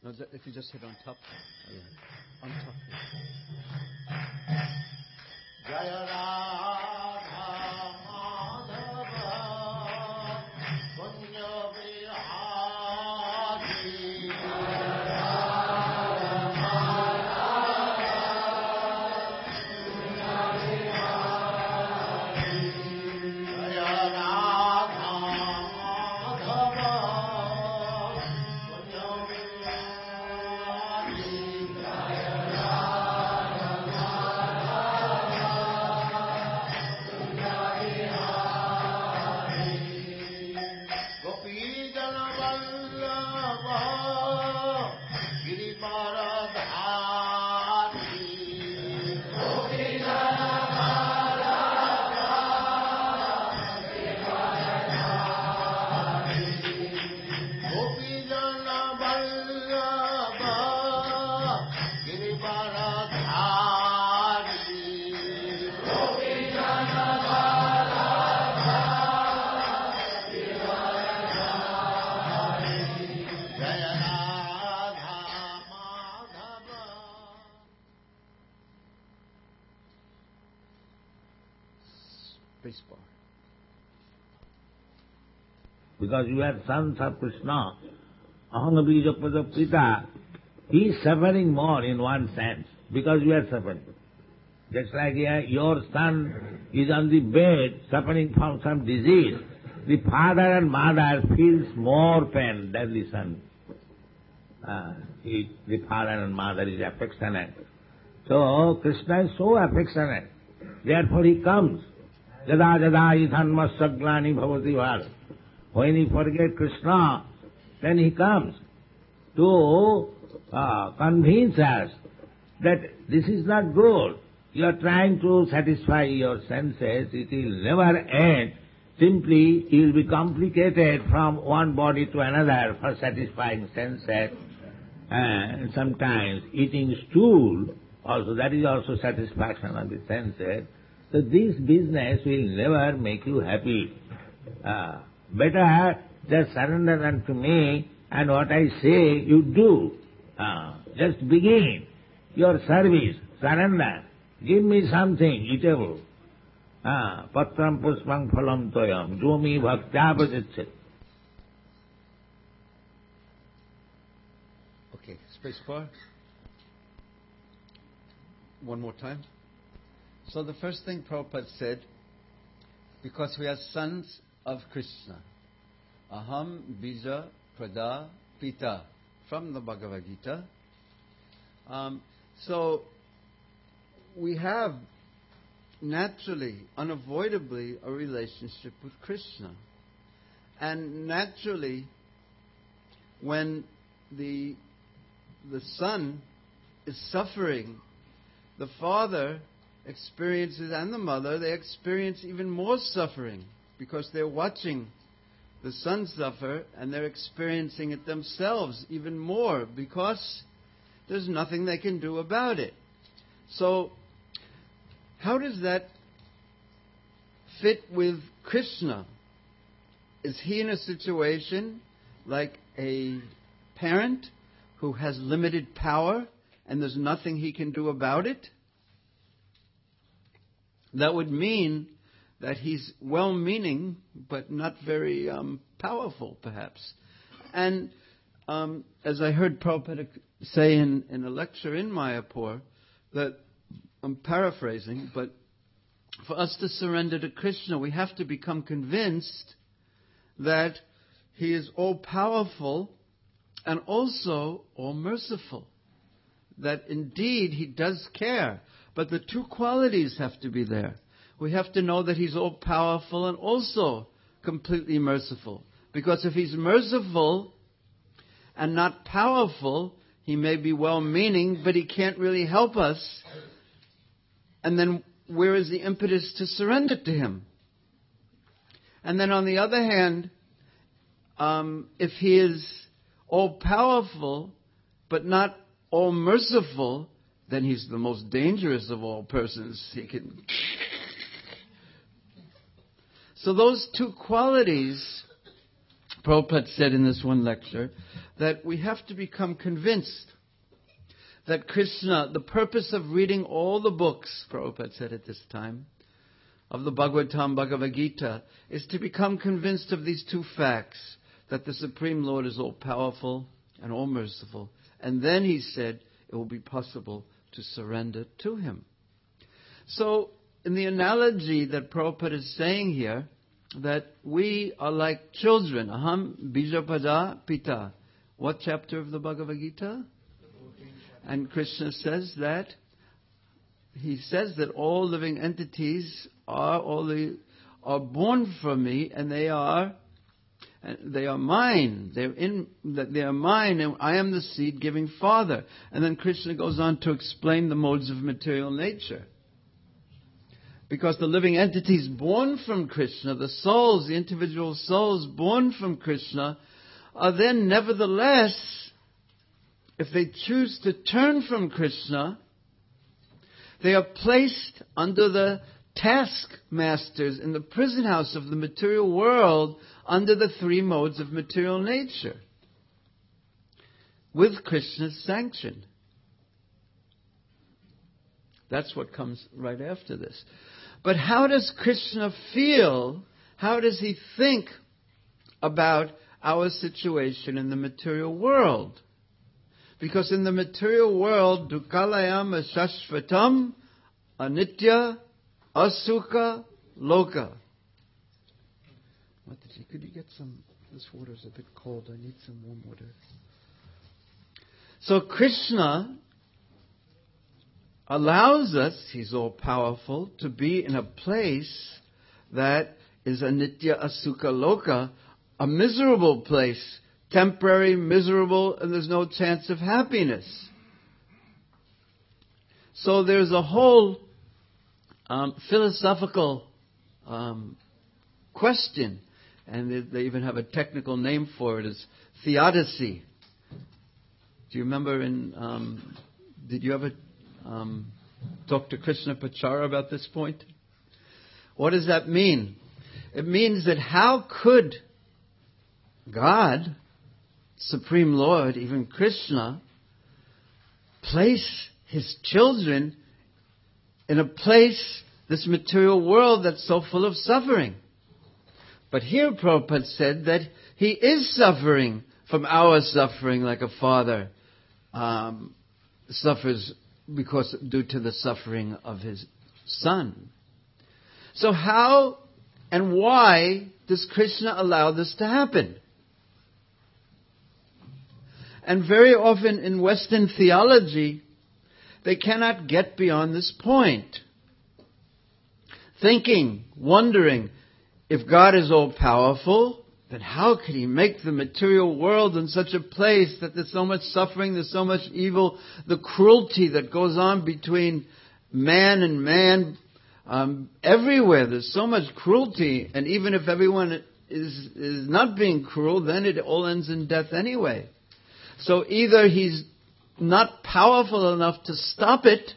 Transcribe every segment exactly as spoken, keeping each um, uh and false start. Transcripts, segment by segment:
No, if you just hit on top. Yeah. On top. Jaya Radha Madhava Punya Vihari Because you are sons of Krishna, aham bija pita, he is suffering more in one sense, because you are suffering. Just like your son is on the bed suffering from some disease, the father and mother feels more pain than the son. Uh, he, the father and mother is affectionate. So Krishna is so affectionate. Therefore he comes. Jada jada idhanmasaglani bhavati var. When he forgets Krishna, then he comes to uh, convince us that this is not good. You are trying to satisfy your senses. It will never end. Simply, you will be complicated from one body to another for satisfying senses. And sometimes eating stool, also that is also satisfaction of the senses. So this business will never make you happy. Uh, better just surrender unto me, and what I say you do. Uh, just begin your service, surrender. Give me something eatable. Ah, patram puspam phalam toyam, jomi bhaktya. Okay, space bar. One more time. So the first thing Prabhupada said, because we are sons of Krishna, aham bija prada pita, from the Bhagavad Gita. Um, so we have naturally, unavoidably, a relationship with Krishna. And naturally, when the the son is suffering, the father experiences, and the mother, they experience even more suffering because they're watching the son suffer and they're experiencing it themselves even more because there's nothing they can do about it. So, how does that fit with Krishna? Is he in a situation like a parent who has limited power and there's nothing he can do about it? That would mean that he's well-meaning but not very um, powerful, perhaps. And um, as I heard Prabhupada say in, in a lecture in Mayapur, that I'm paraphrasing, but for us to surrender to Krishna, we have to become convinced that he is all-powerful and also all-merciful. That indeed he does care, but the two qualities have to be there. We have to know that he's all-powerful and also completely merciful. Because if he's merciful and not powerful, he may be well-meaning, but he can't really help us. And then where is the impetus to surrender to him? And then on the other hand, um, if he is all-powerful but not all-merciful, then he's the most dangerous of all persons. He can. So those two qualities, Prabhupada said in this one lecture, that we have to become convinced that Krishna, the purpose of reading all the books, Prabhupada said at this time, of the Bhagavatam, Bhagavad Gita, is to become convinced of these two facts, that the Supreme Lord is all-powerful and all-merciful. And then he said it will be possible to surrender to Him. So, in the analogy that Prabhupada is saying here, that we are like children. Aham bijapada pita. What chapter of the Bhagavad Gita? And Krishna says that, he says that all living entities are all the, are born from me, and they are they are mine. They're in that they are mine, and I am the seed-giving Father. And then Krishna goes on to explain the modes of material nature. Because the living entities born from Krishna, the souls, the individual souls born from Krishna, are then nevertheless, if they choose to turn from Krishna, they are placed under the taskmasters in the prison house of the material world under the three modes of material nature, with Krishna's sanction. That's what comes right after this. But how does Krishna feel? How does he think about our situation in the material world? Because in the material world, dukkhalayam ashashvatam anitya asukha loka. What did you, could you get some? This water is a bit cold. I need some warm water. So Krishna allows us, He's all powerful, to be in a place that is anitya asukha loka, a miserable place, temporary, miserable, and there's no chance of happiness. So there's a whole um, philosophical um, question, and they, they even have a technical name for it, is theodicy. Do you remember in, um, did you ever um, talk to Krishna Pachara about this point? What does that mean? It means that how could God, Supreme Lord, even Krishna, place His children in a place, this material world that's so full of suffering? But here Prabhupada said that He is suffering from our suffering, like a father um, suffers because due to the suffering of his son. So how and why does Krishna allow this to happen? And very often in Western theology, they cannot get beyond this point. Thinking, wondering, if God is all-powerful, then how could He make the material world in such a place that there's so much suffering, there's so much evil, the cruelty that goes on between man and man, um, everywhere. There's so much cruelty, and even if everyone is is not being cruel, then it all ends in death anyway. So either He's not powerful enough to stop it,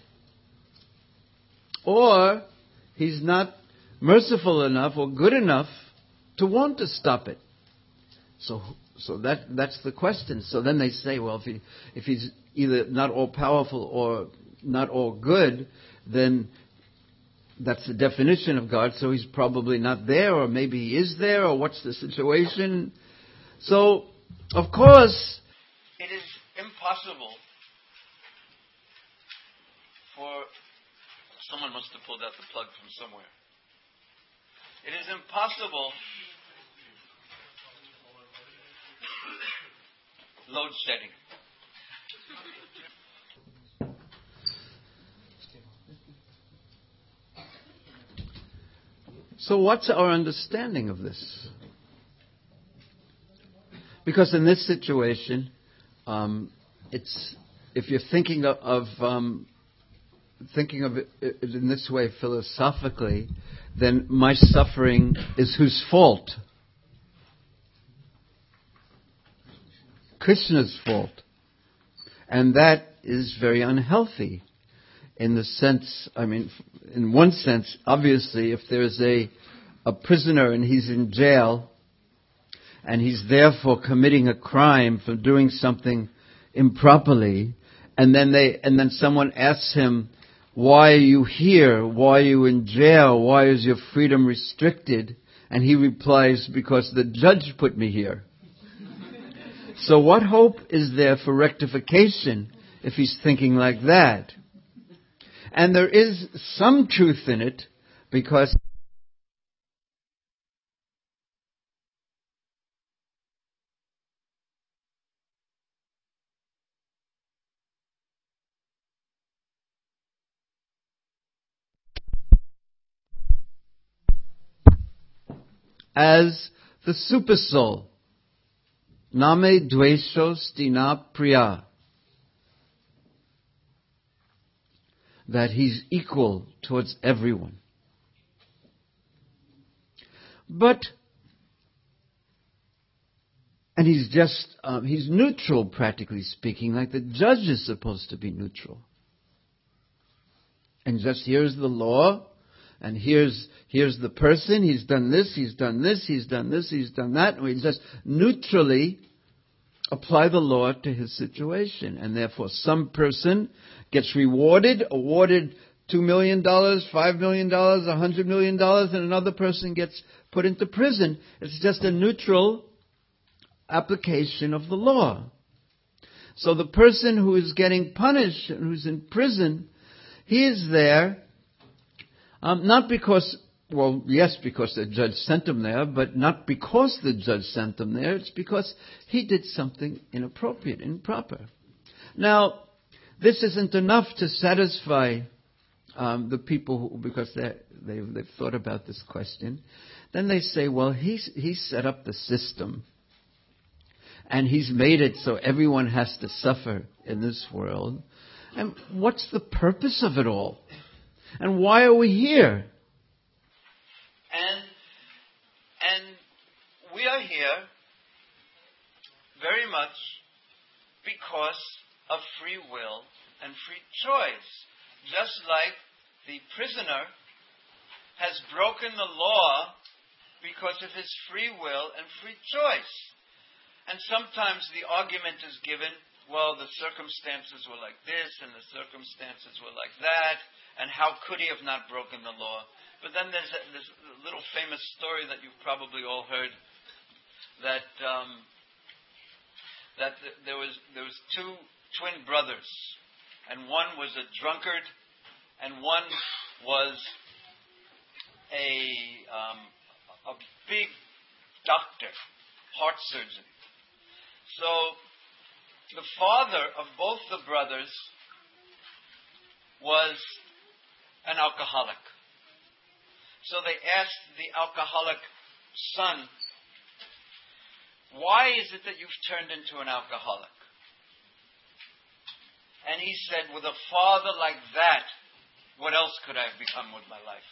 or He's not merciful enough or good enough to want to stop it. So, so that that's the question. So then they say, well, if he if he's either not all powerful or not all good, then that's the definition of God. So He's probably not there, or maybe He is there, or what's the situation? So, of course, it is impossible for someone must have pulled out the plug from somewhere. It is impossible. Load shedding. So what's our understanding of this? Because in this situation, um, it's if you're thinking of, of um, thinking of it in this way philosophically, then my suffering is whose fault? Krishna's fault. And that is very unhealthy in the sense, I mean, in one sense, obviously, if there's a, a prisoner and he's in jail, and he's therefore committing a crime for doing something improperly, and then they and then someone asks him, why are you here? Why are you in jail? Why is your freedom restricted? And he replies, because the judge put me here. So what hope is there for rectification if he's thinking like that? And there is some truth in it, because as the supersoul, name dveshos dina priya, that he's equal towards everyone. But, and he's just, um, he's neutral, practically speaking, like the judge is supposed to be neutral. And just here's the law, and here's here's the person, he's done this, he's done this, he's done this, he's done that, and we just neutrally apply the law to his situation. And therefore some person gets rewarded, awarded two million dollars, five million dollars, one hundred million dollars, and another person gets put into prison. It's just a neutral application of the law. So the person who is getting punished, who's in prison, he is there um, not because, well, yes, because the judge sent him there, but not because the judge sent him there. It's because he did something inappropriate, improper. Now, this isn't enough to satisfy um, the people who, because they've, they've thought about this question. Then they say, well, he's, he set up the system, and he's made it so everyone has to suffer in this world. And what's the purpose of it all? And why are we here? And and we are here very much because of free will and free choice. Just like the prisoner has broken the law because of his free will and free choice. And sometimes the argument is given, well, the circumstances were like this and the circumstances were like that, and how could he have not broken the law? But then there's a, this little famous story that you've probably all heard, that um, that th- there was there was two twin brothers, and one was a drunkard, and one was a um, a big doctor, heart surgeon. So the father of both the brothers was an alcoholic. So they asked the alcoholic son, why is it that you've turned into an alcoholic? And he said, with a father like that, what else could I have become with my life?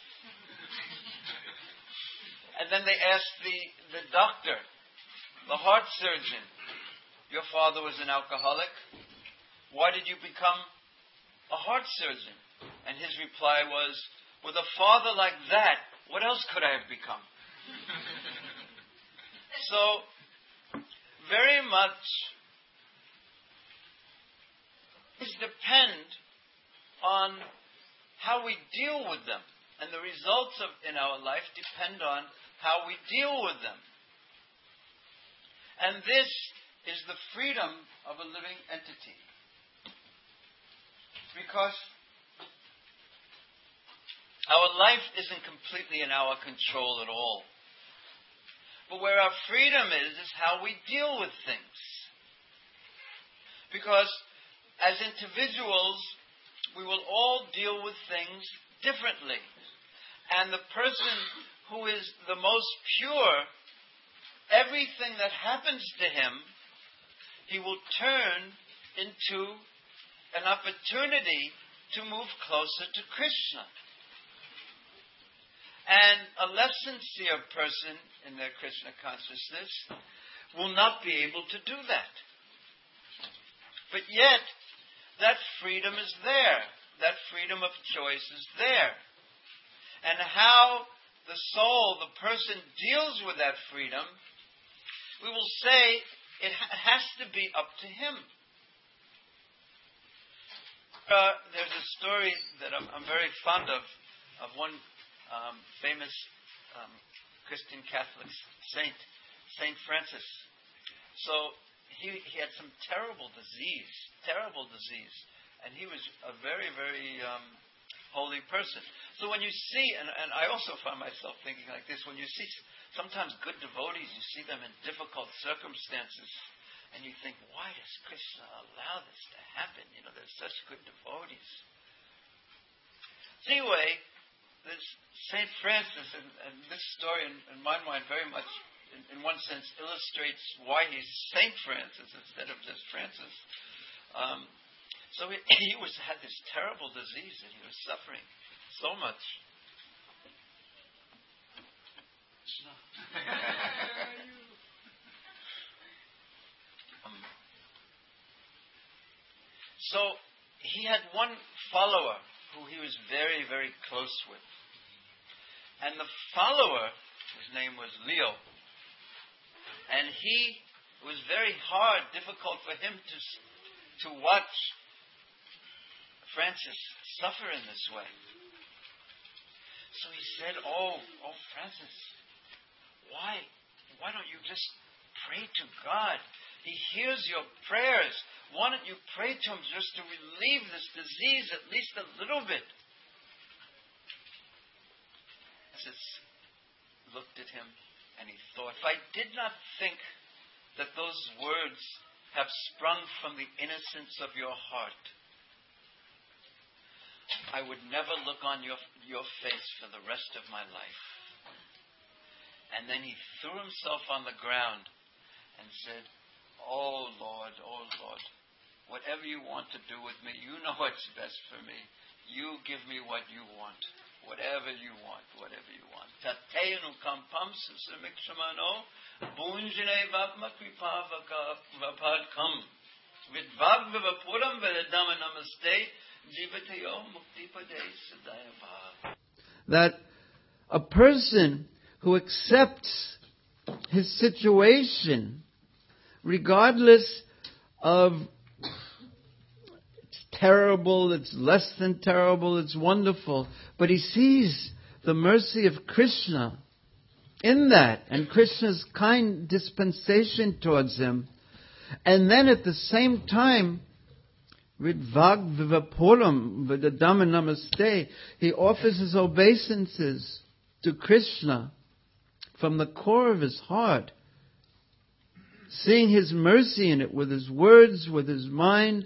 And then they asked the, the doctor, the heart surgeon, your father was an alcoholic. Why did you become a heart surgeon? And his reply was, with a father like that, what else could I have become? So, very much these depend on how we deal with them. And the results of in our life depend on how we deal with them. And this is the freedom of a living entity. Because our life isn't completely in our control at all. But where our freedom is, is how we deal with things. Because as individuals, we will all deal with things differently. And the person who is the most pure, everything that happens to him, he will turn into an opportunity to move closer to Krishna. And a less sincere person in their Krishna consciousness will not be able to do that. But yet, that freedom is there. That freedom of choice is there. And how the soul, the person, deals with that freedom we will say it ha- has to be up to him. Uh, there's a story that I'm, I'm very fond of, of one um, famous um, Christian Catholic saint, Saint Francis. So he, he had some terrible disease, terrible disease, and he was a very, very um, holy person. So when you see, and, and I also find myself thinking like this, when you see sometimes good devotees, you see them in difficult circumstances, and you think, why does Krishna allow this to happen? You know, they're such good devotees. So anyway, this Saint Francis, and, and this story in, in my mind very much, in, in one sense, illustrates why he's Saint Francis instead of just Francis. Um, so he, he was had this terrible disease and he was suffering so much. um, so he had one follower who he was very, very close with. And the follower, his name was Leo. And he it was very hard, difficult for him to to watch Francis suffer in this way. So he said, "Oh, oh, Francis, why, why don't you just pray to God? He hears your prayers. Why don't you pray to him just to relieve this disease at least a little bit?" Francis looked at him and he thought, "If I did not think that those words have sprung from the innocence of your heart, I would never look on your, your face for the rest of my life." And then he threw himself on the ground and said, "Oh Lord, oh Lord, whatever you want to do with me, you know what's best for me. You give me what you want. Whatever you want, whatever you want. Tateinu kampam susamikshmano bunjine vapma kripa vapadkam vidvav vivapuram vedama namaste jivatayo muktipade sadayava." That a person who accepts his situation, regardless of it's terrible, it's less than terrible, it's wonderful, but he sees the mercy of Krishna in that, and Krishna's kind dispensation towards him, and then at the same time, Vidvag Vivapuram Vidadama Namaste, he offers his obeisances to Krishna from the core of his heart, seeing his mercy in it with his words, with his mind,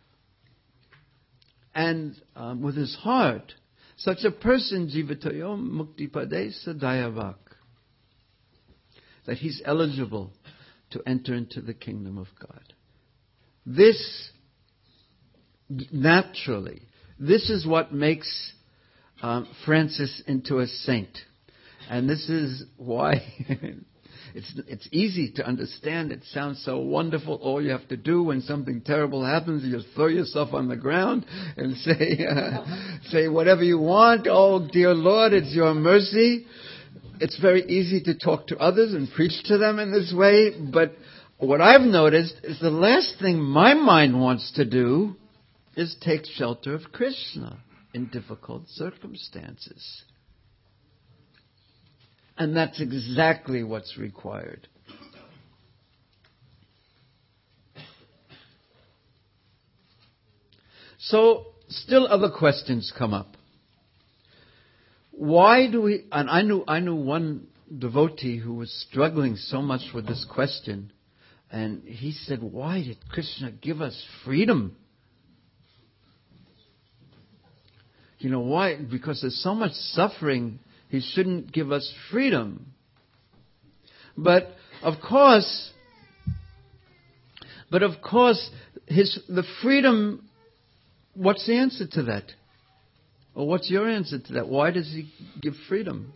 and um, with his heart. Such a person, Jivatayo Muktipade Sadayavak, that he's eligible to enter into the kingdom of God. This, naturally, this is what makes um, Francis into a saint. And this is why it's it's easy to understand. It sounds so wonderful. All you have to do when something terrible happens, you just throw yourself on the ground and say, uh, say whatever you want. Oh, dear Lord, it's your mercy. It's very easy to talk to others and preach to them in this way. But what I've noticed is the last thing my mind wants to do is take shelter of Krishna in difficult circumstances. And that's exactly what's required. So, still other questions come up. Why do we, and I knew, I knew one devotee who was struggling so much with this question, and he said, why did Krishna give us freedom? You know, why? Because there's so much suffering, he shouldn't give us freedom. But of course, but of course, his the freedom, what's the answer to that? Or what's your answer to that? Why does he give freedom?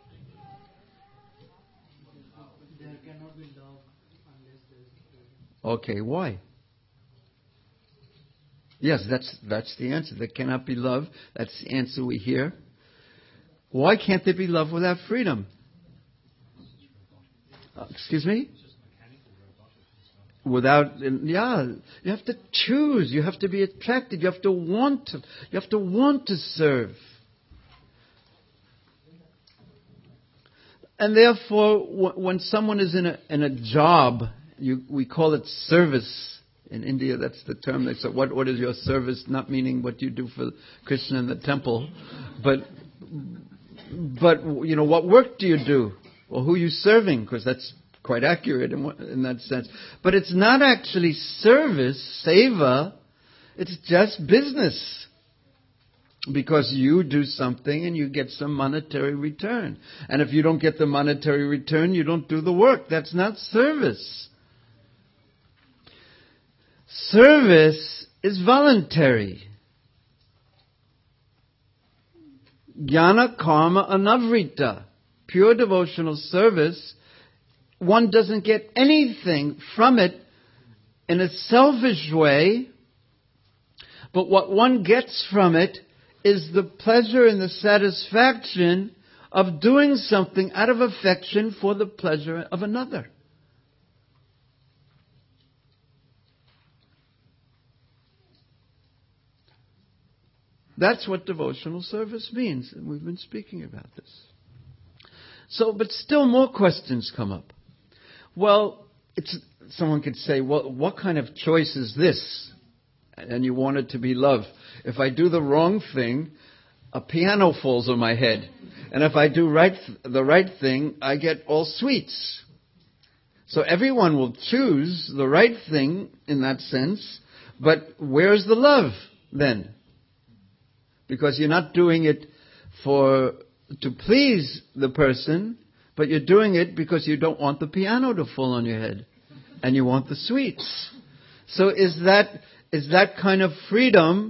There cannot be love unless there is freedom. Okay, why? Yes, that's that's the answer. There cannot be love. That's the answer we hear. Why can't there be love without freedom? Uh, excuse me? without, yeah, you have to choose. You have to be attracted. You have to want to, you have to want to serve. And therefore, w- when someone is in a, in a job, you, we call it service. In India, that's the term. They say, what, what is your service? Not meaning what you do for Krishna in the temple. But, but you know, what work do you do? Or who are you serving? Because that's quite accurate in, in that sense. But it's not actually service, seva. It's just business. Because you do something and you get some monetary return. And if you don't get the monetary return, you don't do the work. That's not service. Service is voluntary. Jnana karma anavrita. Pure devotional service, one doesn't get anything from it in a selfish way, but what one gets from it is the pleasure and the satisfaction of doing something out of affection for the pleasure of another. That's what devotional service means, and we've been speaking about this. So, but still more questions come up. Well, it's, someone could say, well, what kind of choice is this? And you want it to be love. If I do the wrong thing, a piano falls on my head. And if I do right, the right thing, I get all sweets. So everyone will choose the right thing in that sense, but where's the love then? Because you're not doing it for to please the person, but you're doing it because you don't want the piano to fall on your head, and you want the sweets. So is that is that kind of freedom?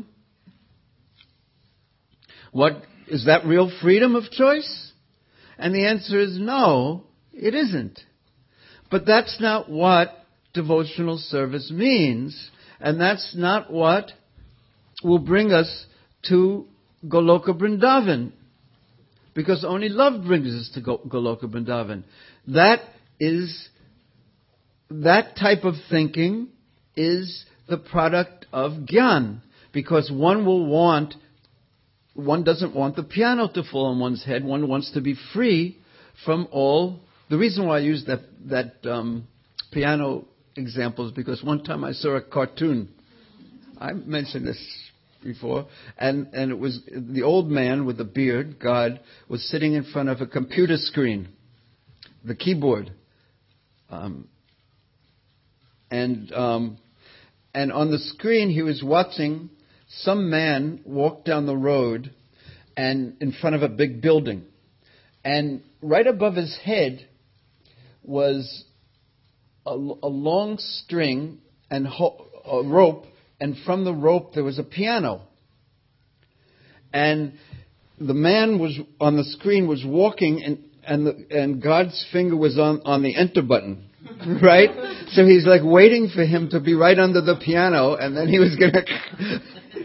What is that real freedom of choice? And the answer is no, it isn't. But that's not what devotional service means, and that's not what will bring us to Goloka Vrindavan, because only love brings us to Goloka Vrindavan. That is, that type of thinking is the product of Gyan, because one will want, one doesn't want the piano to fall on one's head. One wants to be free from all. The reason why I use that that um, piano example is because one time I saw a cartoon. I mentioned this before, and, and it was the old man with the beard, God, was sitting in front of a computer screen, the keyboard, um, and um, and on the screen he was watching some man walk down the road and in front of a big building, and right above his head was a, a long string and ho- a rope. And from the rope there was a piano. And the man was on the screen was walking, and and, the, and God's finger was on, on the enter button, right? So he's like waiting for him to be right under the piano, and then he was going to... They made,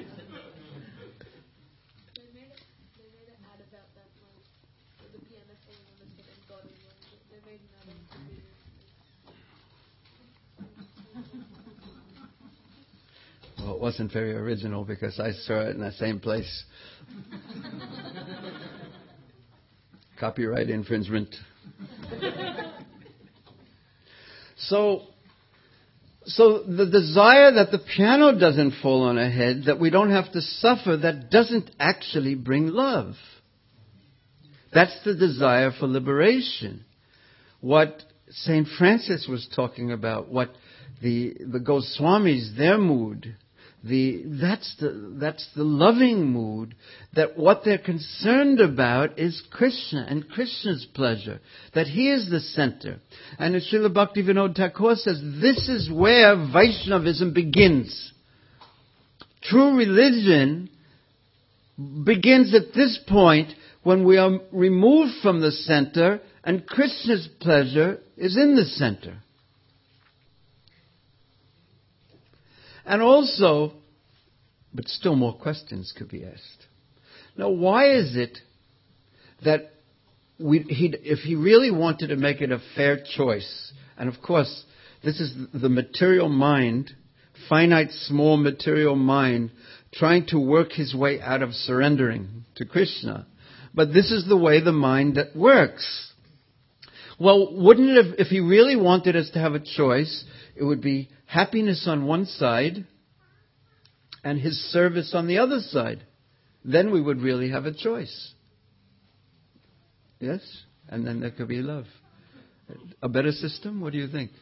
they made an ad about that one, with the piano falling on the head and God was like, they made an ad on computer. Well, it wasn't very original because I saw it in the same place. Copyright infringement. So, so the desire that the piano doesn't fall on our head, that we don't have to suffer, that doesn't actually bring love. That's the desire for liberation. What Saint Francis was talking about, what the the Goswamis, their mood, the that's the that's the loving mood, that what they're concerned about is Krishna and Krishna's pleasure, that He is the center. And Srila Bhaktivinoda Thakur says this is where Vaishnavism begins. True religion begins at this point when we are removed from the center and Krishna's pleasure is in the center. And also, but still more questions could be asked. Now, why is it that we, he, if he really wanted to make it a fair choice, and of course, This is the material mind, finite, small material mind, trying to work his way out of surrendering to Krishna. But this is the way the mind that works. Well, wouldn't it have, if he really wanted us to have a choice, it would be happiness on one side and his service on the other side. Then we would really have a choice. Yes? And then there could be love. A better system? What do you think?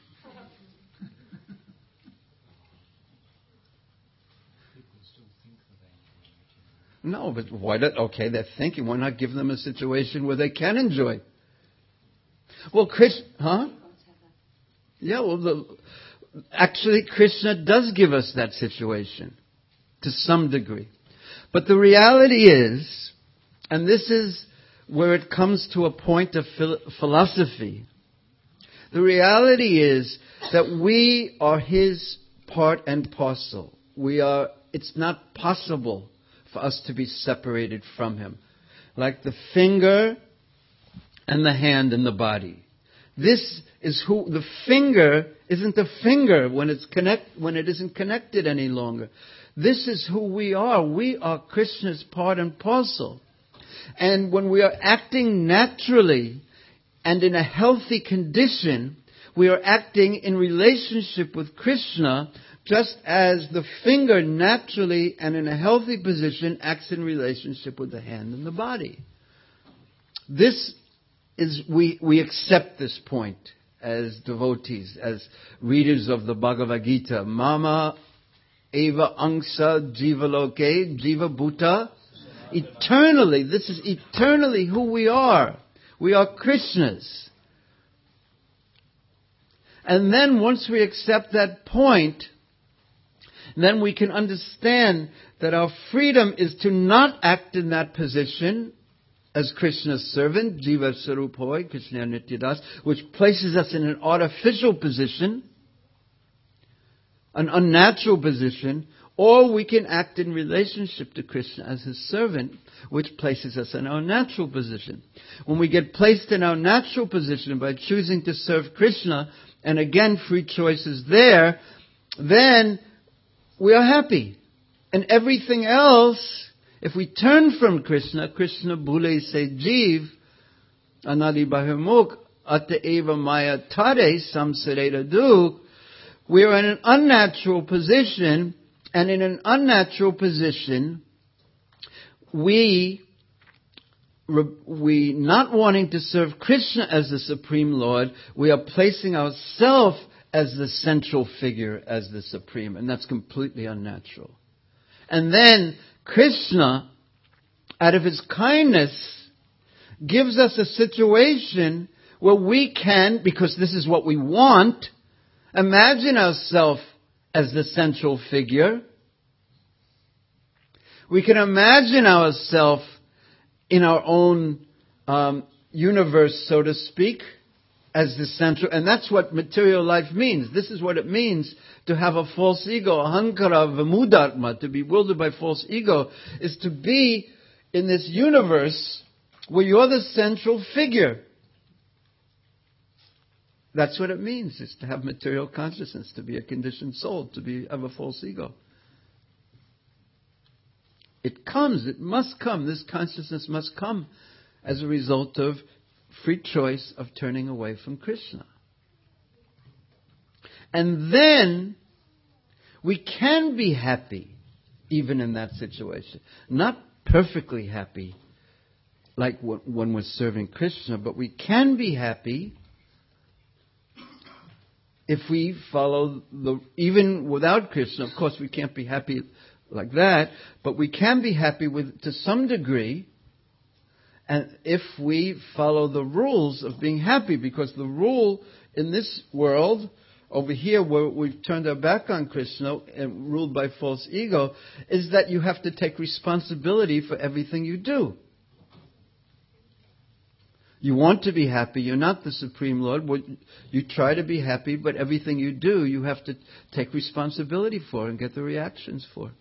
No, but why not? Okay, they're thinking. Why not give them a situation where they can enjoy? Well, Krishna, huh? Yeah, well, the, actually, Krishna does give us that situation to some degree. But the reality is, and this is where it comes to a point of phil- philosophy, the reality is that we are his part and parcel. We are, it's not possible for us to be separated from him. Like the finger and the hand and the body. This is who, the finger isn't a finger when it's connect, when it isn't connected any longer. This is who we are. We are Krishna's part and parcel. And when we are acting naturally and in a healthy condition, we are acting in relationship with Krishna, just as the finger naturally and in a healthy position acts in relationship with the hand and the body. This is, we, we accept this point as devotees, as readers of the Bhagavad Gita. Mama eva angsa jiva loke, jiva bhuta. Eternally, this is eternally who we are. We are Krishna's. And then once we accept that point, then we can understand that our freedom is to not act in that position as Krishna's servant, Jiva Sarup Hoy, Krishna Nityadas, which places us in an artificial position, an unnatural position, or we can act in relationship to Krishna as his servant, which places us in our natural position. When we get placed in our natural position by choosing to serve Krishna, and again free choice is there, then we are happy. And everything else, if we turn from Krishna, Krishna bhule se jeev, anadi bahimukh, ata eva maya tare samsareda dukh, we are in an unnatural position, and in an unnatural position, we, we not wanting to serve Krishna as the Supreme Lord, we are placing ourselves as the central figure, as the Supreme, and that's completely unnatural. And then Krishna, out of his kindness, gives us a situation where we can, because this is what we want, imagine ourselves as the central figure. We can imagine ourselves in our own um, universe, so to speak, as the central, and that's what material life means. This is what it means to have a false ego, ahankara vimudarma, to be bewildered by false ego, is to be in this universe where you're the central figure. That's what it means, is to have material consciousness, to be a conditioned soul, to be have a false ego. It comes, it must come, this consciousness must come as a result of free choice of turning away from Krishna. And then we can be happy even in that situation. Not perfectly happy like when we're serving Krishna, but we can be happy if we follow the, even without Krishna. Of course, we can't be happy like that, but we can be happy with, to some degree, and if we follow the rules of being happy, because the rule in this world, over here where we've turned our back on Krishna and ruled by false ego, is that you have to take responsibility for everything you do. You want to be happy, you're not the Supreme Lord, you try to be happy, but everything you do, you have to take responsibility for and get the reactions for.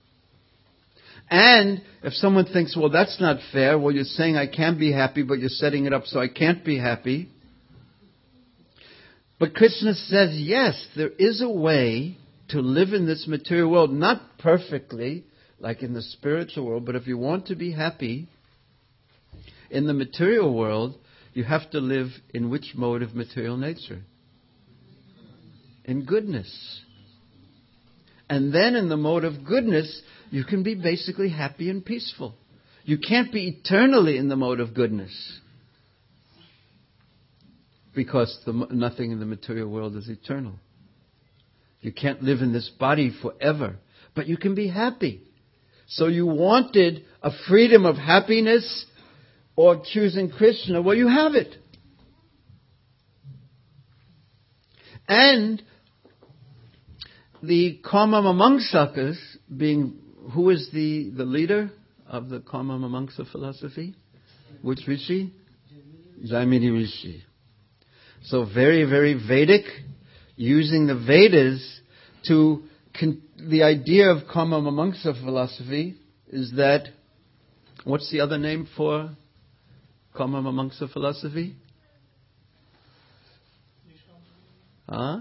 And if someone thinks, well, that's not fair, well, you're saying I can be happy, but you're setting it up so I can't be happy. But Krishna says, yes, there is a way to live in this material world, not perfectly, like in the spiritual world, but if you want to be happy in the material world, you have to live in which mode of material nature? In goodness. And then in the mode of goodness, you can be basically happy and peaceful. You can't be eternally in the mode of goodness, because the, nothing in the material world is eternal. You can't live in this body forever, but you can be happy. So you wanted a freedom of happiness or choosing Krishna, well, you have it. And the Kama Mamamsakas, being, who is the, the leader of the Kama Mamamsa philosophy? Which Rishi? Jaimini Rishi. So very, very Vedic, using the Vedas to, con- the idea of Kama Mamamsa philosophy is that, what's the other name for Kama Mamamsa philosophy? Huh?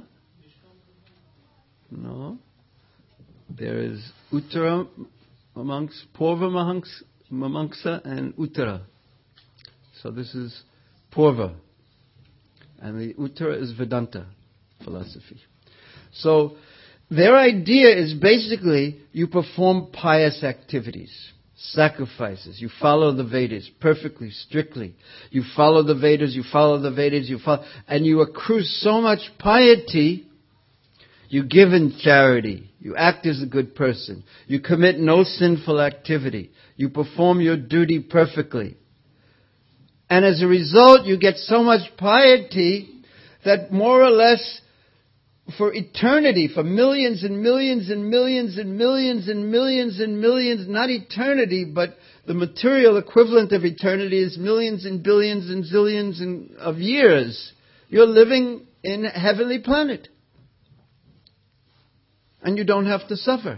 No. There is Uttara amongst Purva Mamamsa and Uttara. So this is Purva. And the Uttara is Vedanta philosophy. So their idea is basically you perform pious activities, sacrifices. You follow the Vedas perfectly, strictly. You follow the Vedas, you follow the Vedas, you follow, and you accrue so much piety. You give in charity. You act as a good person. You commit no sinful activity. You perform your duty perfectly. And as a result, you get so much piety that more or less for eternity, for millions and millions and millions and millions and millions and millions, not eternity, but the material equivalent of eternity is millions and billions and zillions and of years, you're living in a heavenly planet. And you don't have to suffer.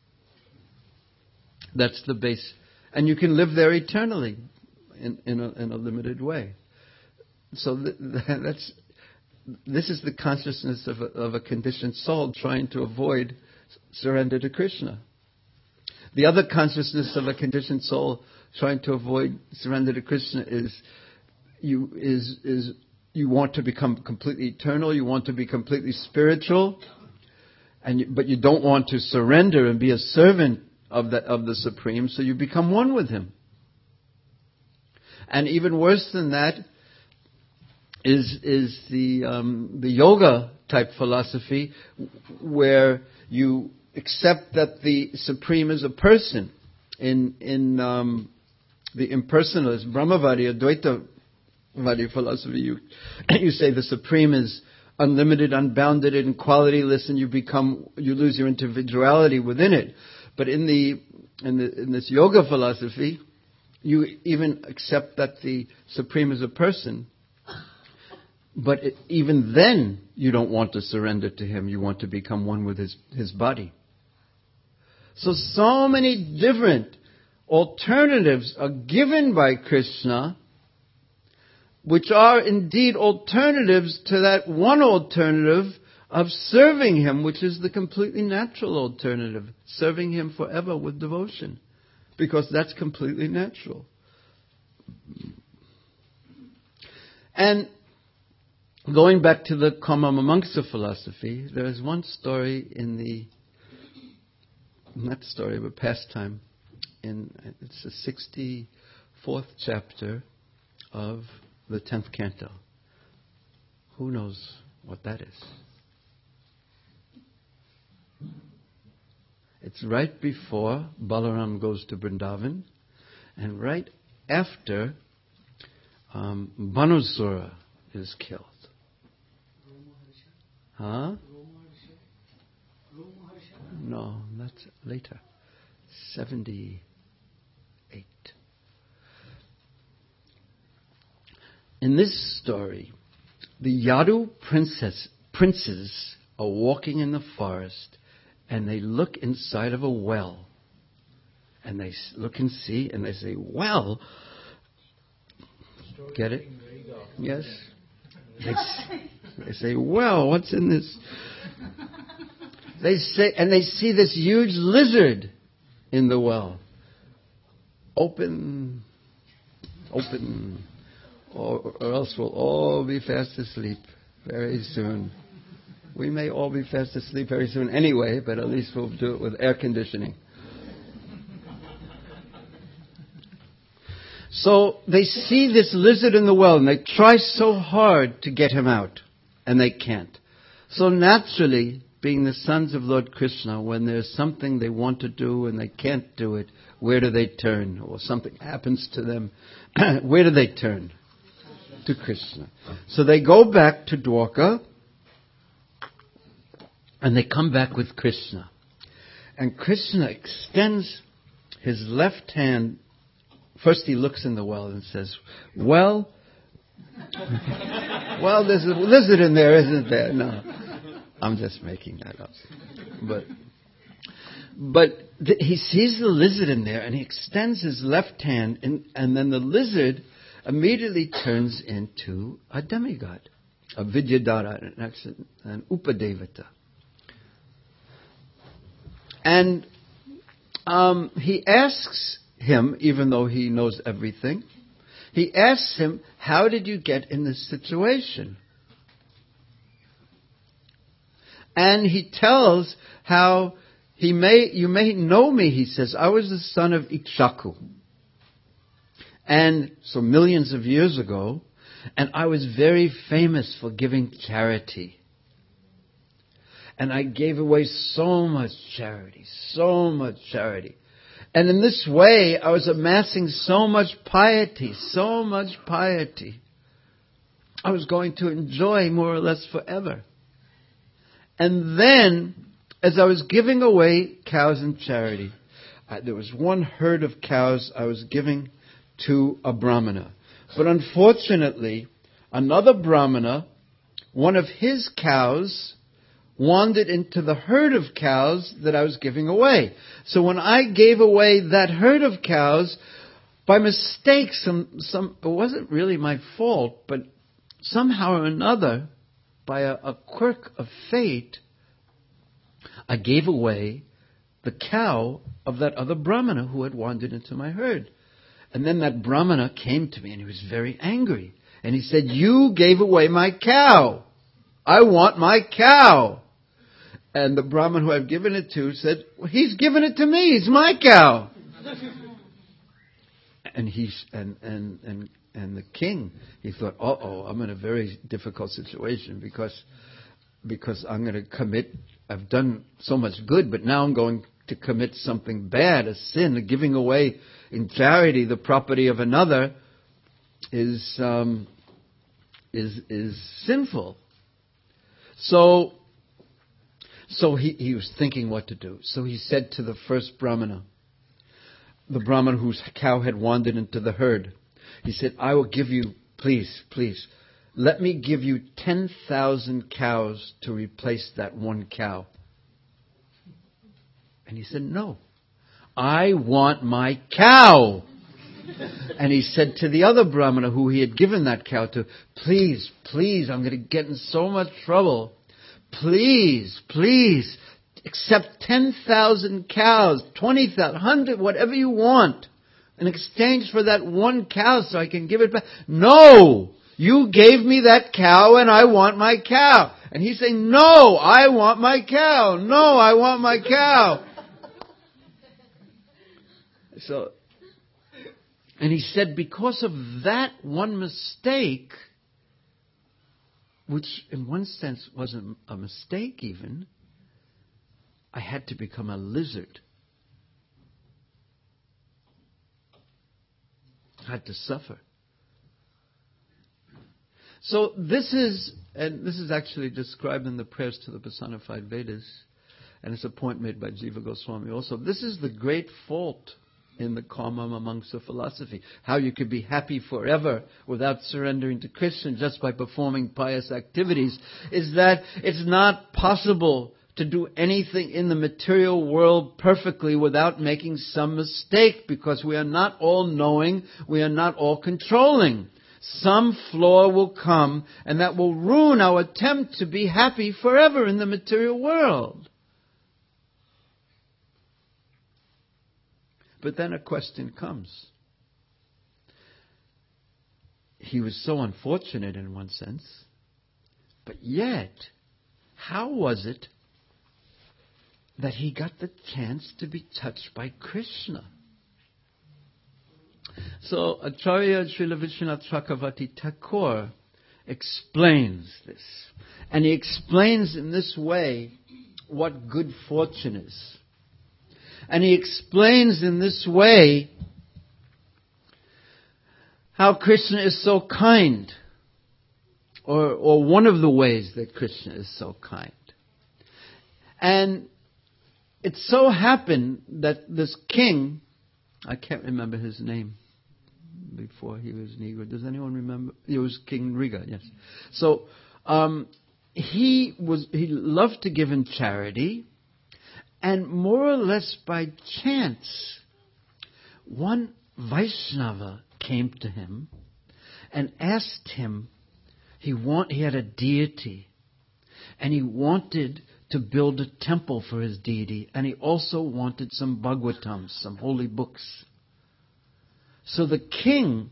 That's the base. And you can live there eternally in, in, a, in a limited way. So th- that's this is the consciousness of a, of a conditioned soul trying to avoid surrender to Krishna. The other consciousness of a conditioned soul trying to avoid surrender to Krishna is you is is you want to become completely eternal. You want to be completely spiritual. And you, but you don't want to surrender and be a servant of the of the Supreme, so you become one with Him. And even worse than that is is the um, the yoga type philosophy, where you accept that the Supreme is a person. In in um, the impersonalist Brahmavadi, Advaitavadi philosophy, you you say the Supreme is unlimited, unbounded, and qualityless, and you become, you lose your individuality within it. But in the in the in this yoga philosophy, you even accept that the Supreme is a person. But it, even then, you don't want to surrender to Him. You want to become one with His His body. So so many different alternatives are given by Krishna, which are indeed alternatives to that one alternative of serving Him, which is the completely natural alternative, serving Him forever with devotion, because that's completely natural. And going back to the Kama Mamamsa philosophy, there is one story in the, not story, but pastime, in, it's the sixty-fourth chapter of the tenth canto. Who knows what that is? It's right before Balaram goes to Vrindavan, and right after um, Banusura is killed. Huh? No, that's later. seventy-eight. In this story, the Yadu princess, princes are walking in the forest, and they look inside of a well. And they look and see, and they say, well, get it? Yes? They, They say, well, what's in this? They say, and they see this huge lizard in the well. Open, open, or, or else we'll all be fast asleep very soon. We may all be fast asleep very soon anyway, but at least we'll do it with air conditioning. So they see this lizard in the well, and they try so hard to get him out, and they can't. So naturally, being the sons of Lord Krishna, when there's something they want to do and they can't do it, where do they turn? Or something happens to them, where do they turn? To Krishna. So they go back to Dwarka, and they come back with Krishna. And Krishna extends his left hand. First he looks in the well and says, well, well, there's a lizard in there, isn't there? No, I'm just making that up. But, but th- he sees the lizard in there, and he extends his left hand, and, and then the lizard immediately turns into a demigod, a Vidyadhara, an, an Upadevata. And um, he asks him, even though he knows everything, he asks him, how did you get in this situation? And he tells how he may, you may know me, he says. I was the son of Ikshaku. And so millions of years ago, and I was very famous for giving charity. And I gave away so much charity, so much charity. And in this way, I was amassing so much piety, so much piety. I was going to enjoy more or less forever. And then, as I was giving away cows in charity, I, there was one herd of cows I was giving to a Brahmana. But unfortunately, another Brahmana, one of his cows, wandered into the herd of cows that I was giving away. So when I gave away that herd of cows, by mistake, some, some, it wasn't really my fault, but somehow or another, by a, a quirk of fate, I gave away the cow of that other Brahmana who had wandered into my herd. And then that Brahmana came to me and he was very angry. And he said, you gave away my cow. I want my cow. And the Brahmin who I've given it to said, well, he's given it to me. It's my cow. and he and and and and the king, he thought, uh oh, I'm in a very difficult situation because because I'm going to commit. I've done so much good, but now I'm going to commit something bad, a sin, giving away in charity the property of another is um, is is sinful. So. So he, he was thinking what to do. So he said to the first Brahmana, the Brahmana whose cow had wandered into the herd, he said, I will give you, please, please, let me give you ten thousand cows to replace that one cow. And he said, no, I want my cow. And he said to the other Brahmana who he had given that cow to, please, please, I'm going to get in so much trouble. Please, please, accept ten thousand cows, twenty thousand, one hundred, whatever you want, in exchange for that one cow so I can give it back. No! You gave me that cow and I want my cow. And he's saying, no, I want my cow. No, I want my cow. So, and he said, because of that one mistake, which in one sense wasn't a mistake even, I had to become a lizard. I had to suffer. So this is, and this is actually described in the prayers to the personified Vedas, and it's a point made by Jiva Goswami also. This is the great fault in the karma amongst the philosophy. How you could be happy forever without surrendering to Krishna just by performing pious activities is that it's not possible to do anything in the material world perfectly without making some mistake, because we are not all knowing, we are not all controlling. some flaw will come, and that will ruin our attempt to be happy forever in the material world. But then a question comes. He was so unfortunate in one sense, but yet, how was it that he got the chance to be touched by Krishna? So Acharya Srila Vishwanath Chakravarti Thakur explains this. And he explains in this way what good fortune is. And he explains in this way how Krishna is so kind. Or, or one of the ways that Krishna is so kind. And it so happened that this king, I can't remember his name before he was Negro. Does anyone remember? He was King Riga, yes. So um, he was he loved to give in charity, and more or less by chance, one Vaishnava came to him and asked him. He want he had a deity, and he wanted to build a temple for his deity, and he also wanted some Bhagavatams, some holy books. So the king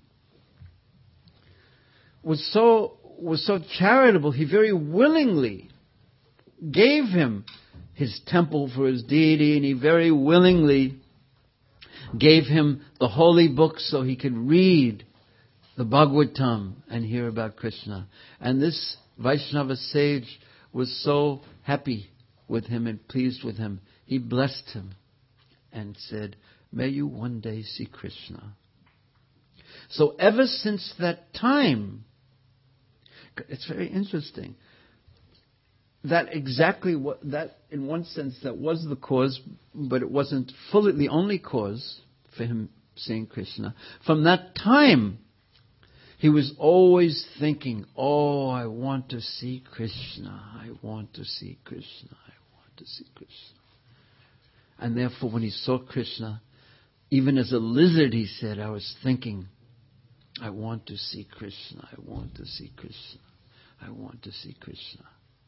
was so was so charitable, he very willingly gave him his temple for his deity, and he very willingly gave him the holy books so he could read the Bhagavatam and hear about Krishna. And this Vaishnava sage was so happy with him and pleased with him. He blessed him and said, "May you one day see Krishna." So ever since that time, it's very interesting. That exactly what, that in one sense that was the cause, but it wasn't fully the only cause for him seeing Krishna. From that time, he was always thinking, "Oh, I want to see Krishna. I want to see Krishna. I want to see Krishna." And therefore, when he saw Krishna, even as a lizard, he said, "I was thinking, I want to see Krishna. I want to see Krishna. I want to see Krishna."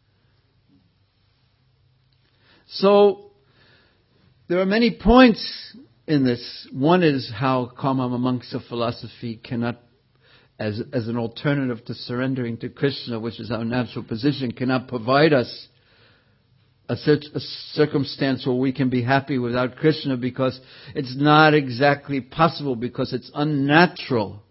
So, there are many points in this. One is how karma amongst philosophy cannot, as, as an alternative to surrendering to Krishna, which is our natural position, cannot provide us a, a circumstance where we can be happy without Krishna, because it's not exactly possible, because it's unnatural.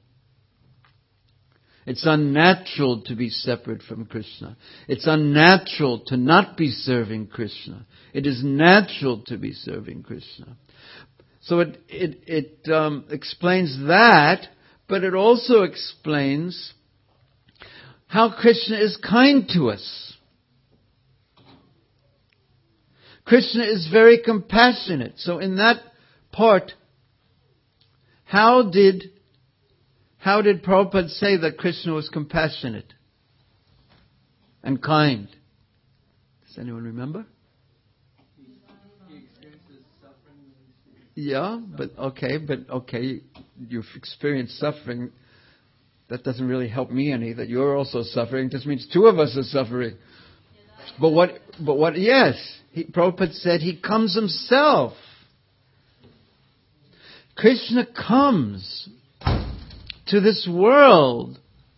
It's unnatural to be separate from Krishna. It's unnatural to not be serving Krishna. It is natural to be serving Krishna. So it it, it um, explains that, but it also explains how Krishna is kind to us. Krishna is very compassionate. So in that part, how did How did Prabhupada say that Krishna was compassionate and kind? Does anyone remember? He experiences suffering. Yeah, but okay, but okay, you've experienced suffering. That doesn't really help me any, that you're also suffering. It just means two of us are suffering. But what, but what, yes, he, Prabhupada said he comes himself. Krishna comes to this world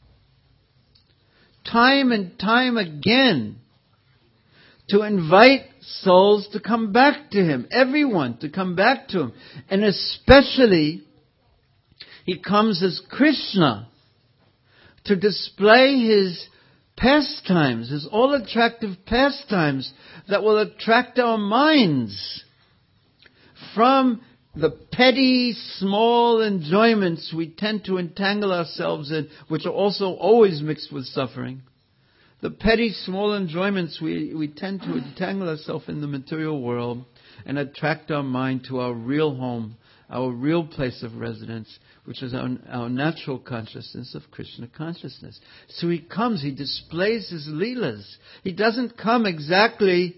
time and time again to invite souls to come back to him, everyone to come back to him. And especially, he comes as Krishna to display his pastimes, his all-attractive pastimes that will attract our minds from the petty, small enjoyments we tend to entangle ourselves in, which are also always mixed with suffering. The petty, small enjoyments we, we tend to entangle ourselves in the material world and attract our mind to our real home, our real place of residence, which is our, our natural consciousness of Krishna consciousness. So he comes, he displays his leelas. He doesn't come exactly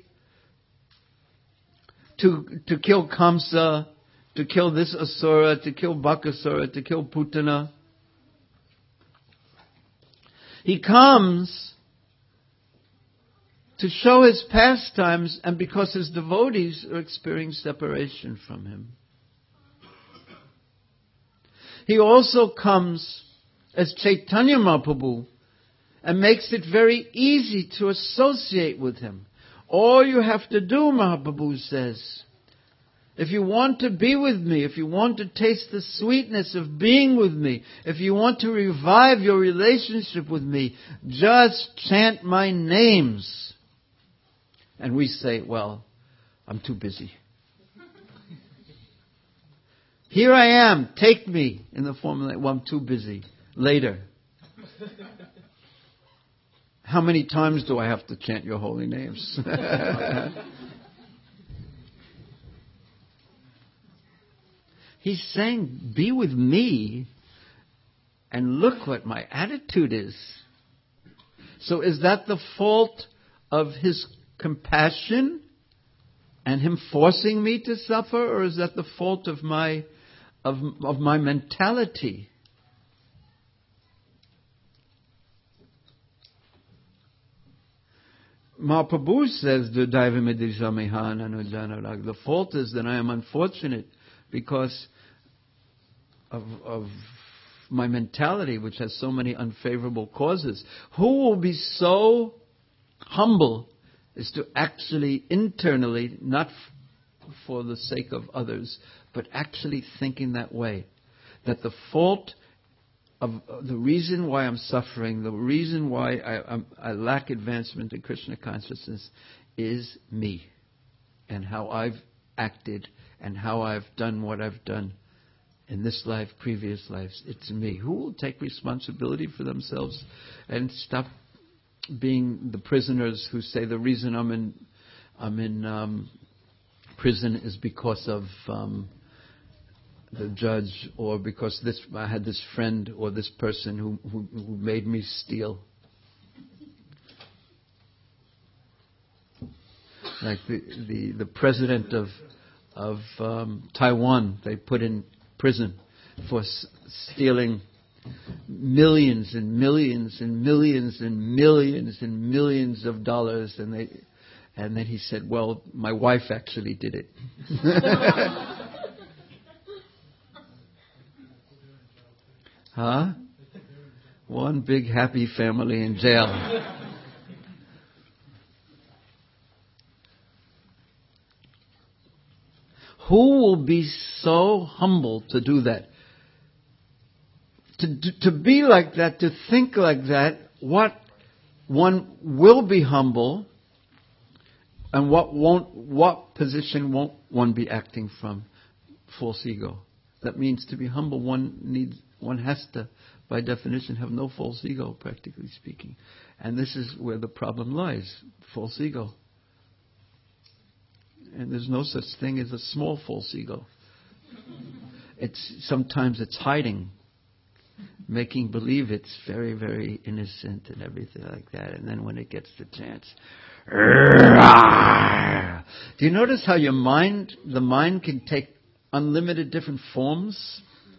to, to kill Kamsa, to kill this Asura, to kill Bakasura, to kill Putana. He comes to show His pastimes, and because His devotees are experiencing separation from Him. He also comes as Chaitanya Mahaprabhu and makes it very easy to associate with Him. All you have to do, Mahaprabhu says, if you want to be with me, if you want to taste the sweetness of being with me, if you want to revive your relationship with me, just chant my names. And we say, well, I'm too busy. Here I am, take me, in the form of, well, I'm too busy. Later. How many times do I have to chant your holy names? He's saying, be with me, and look what my attitude is. So is that the fault of His compassion and Him forcing me to suffer, or is that the fault of my of, of my mentality? Mahaprabhu says, the fault is that I am unfortunate because of, of my mentality, which has so many unfavorable causes. Who will be so humble as to actually internally, not f- for the sake of others, but actually thinking that way, that the fault of uh, the reason why I'm suffering, the reason why I, I'm, I lack advancement in Krishna consciousness is me, and how I've acted, and how I've done what I've done in this life, previous lives. It's me. Who will take responsibility for themselves and stop being the prisoners who say the reason I'm in I'm in um, prison is because of um, the judge, or because this I had this friend or this person who who, who made me steal. Like the the, the president of of um, Taiwan, they put in prison for s- stealing millions and millions and millions and millions and millions of dollars, and they, and then he said, "Well, my wife actually did it." Huh? One big happy family in jail. Who will be so humble to do that? To, to, to be like that, to think like that, what one will be humble, and what won't, what position won't one be acting from? False ego. That means to be humble, one needs, one has to, by definition, have no false ego, practically speaking. And this is where the problem lies, false ego. And there's no such thing as a small false ego. It's sometimes it's hiding, making believe it's very, very innocent and everything like that. And then when it gets the chance, do you notice how your mind, the mind can take unlimited different forms?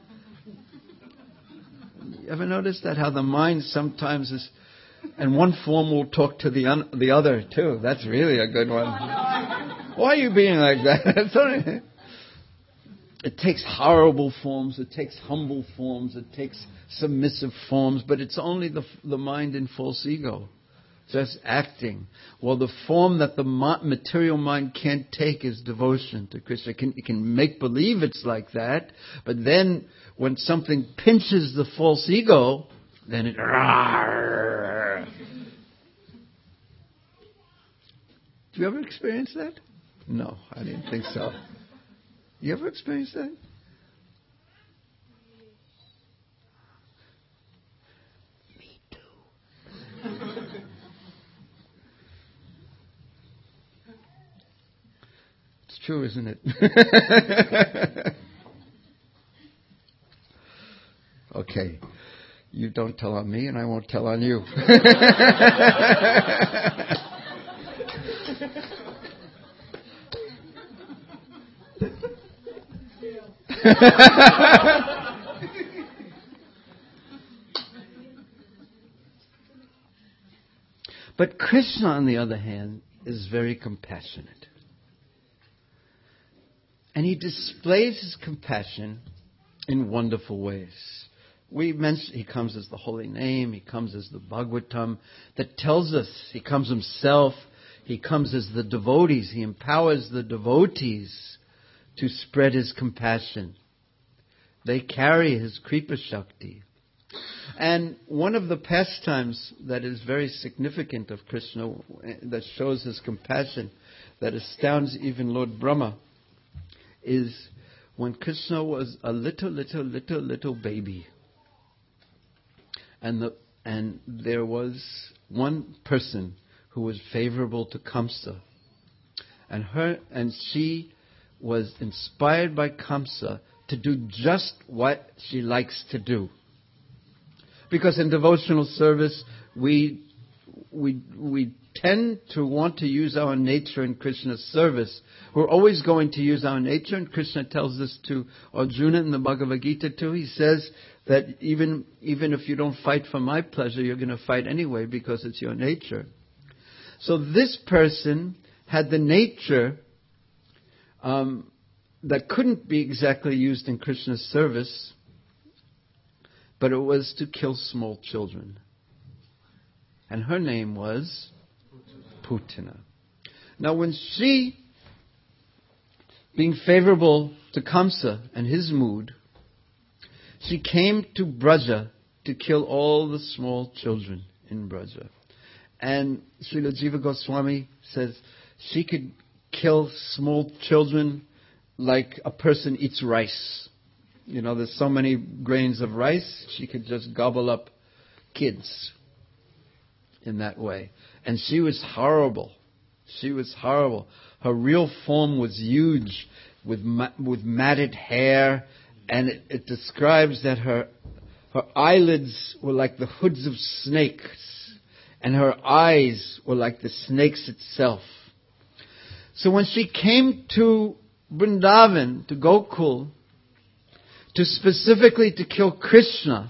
You ever notice that? How the mind sometimes is, and one form will talk to the un, the other too. That's really a good one. Why are you being like that? It takes horrible forms. It takes humble forms. It takes submissive forms. But it's only the the mind in false ego, just acting. Well, the form that the material mind can't take is devotion to Krishna. It can, it can make believe it's like that, but then when something pinches the false ego, then it. Do you ever experience that? No, I didn't think so. You ever experienced that? Me too. It's true, isn't it? Okay. You don't tell on me, and I won't tell on you. But Krishna, on the other hand, is very compassionate. And he displays his compassion in wonderful ways. We mentioned he comes as the holy name, he comes as the Bhagavatam that tells us he comes himself, he comes as the devotees, he empowers the devotees to spread his compassion. They carry his Kripa Shakti. And one of the pastimes that is very significant of Krishna, that shows his compassion, that astounds even Lord Brahma, is when Krishna was a little, little, little, little baby. And the, and there was one person who was favorable to Kamsa. And her and she was inspired by Kamsa to do just what she likes to do. Because in devotional service, we we we tend to want to use our nature in Krishna's service. We're always going to use our nature, and Krishna tells this to Arjuna in the Bhagavad Gita too. He says that even even if you don't fight for my pleasure, you're going to fight anyway because it's your nature. So this person had the nature um, that couldn't be exactly used in Krishna's service, but it was to kill small children. And her name was Putana. Now when she, being favorable to Kamsa and his mood, she came to Braja to kill all the small children in Braja. And Srila Jiva Goswami says she could kill small children like a person eats rice. You know, there's so many grains of rice, she could just gobble up kids in that way. And she was horrible. She was horrible. Her real form was huge, with ma- with matted hair, and it, it describes that her her eyelids were like the hoods of snakes, and her eyes were like the snakes itself. So when she came to Vrindavan, to Gokul, to specifically to kill Krishna,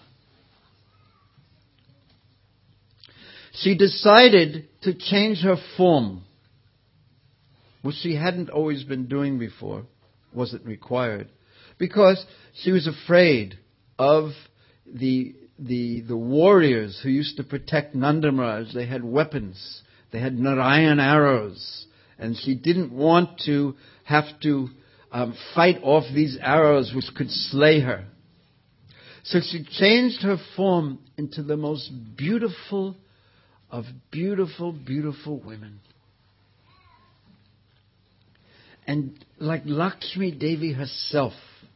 she decided to change her form, which she hadn't always been doing before, wasn't required, because she was afraid of the the the warriors who used to protect Nanda Maharaj. They had weapons, they had Narayan arrows, and she didn't want to have to um, fight off these arrows which could slay her. So she changed her form into the most beautiful of beautiful, beautiful women. And like Lakshmi Devi herself.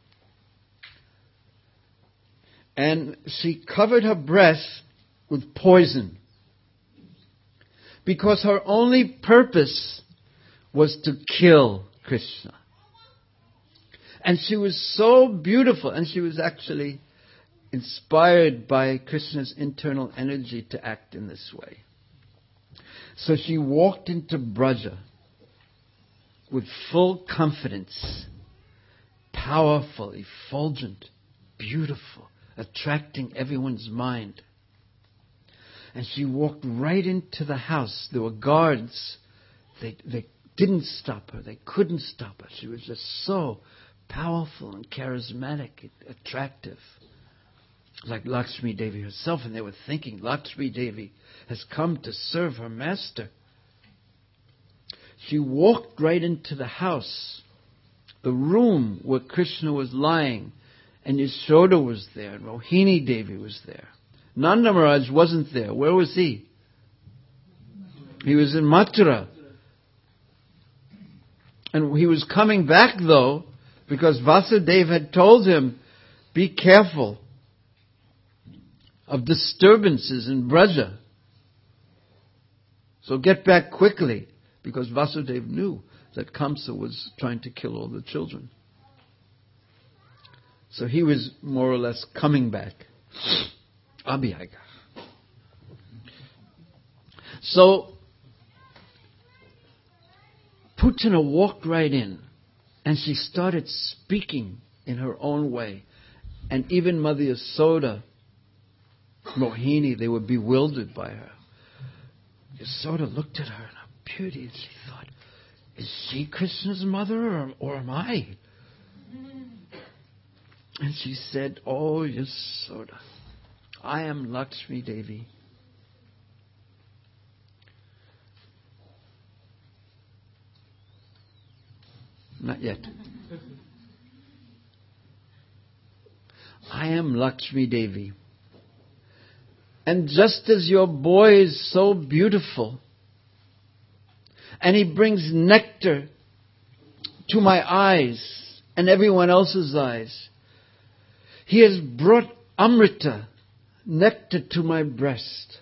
And she covered her breast with poison, because her only purpose was to kill Krishna. And she was so beautiful, and she was actually inspired by Krishna's internal energy to act in this way. So she walked into Braja with full confidence, powerful, effulgent, beautiful, attracting everyone's mind. And she walked right into the house. There were guards. They, they didn't stop her. They couldn't stop her. She was just so powerful and charismatic and attractive. Like Lakshmi Devi herself, and they were thinking, Lakshmi Devi has come to serve her master. She walked right into the house, the room where Krishna was lying, and Yashoda was there, and Rohini Devi was there. Nanda Maharaj wasn't there. Where was he? He was in Mathura. And he was coming back though, because Vasudeva had told him, be careful of disturbances in Braja. So get back quickly, because Vasudeva knew that Kamsa was trying to kill all the children. So he was more or less coming back. Abhyaga. So Putana walked right in, and she started speaking in her own way. And even Mother Yasoda, Mohini, they were bewildered by her. Yasoda looked at her in her beauty and she thought, is she Krishna's mother or, or am I? And she said, oh, Yasoda, I am Lakshmi Devi. Not yet. I am Lakshmi Devi. And just as your boy is so beautiful, and he brings nectar to my eyes and everyone else's eyes, he has brought Amrita, nectar, to my breast.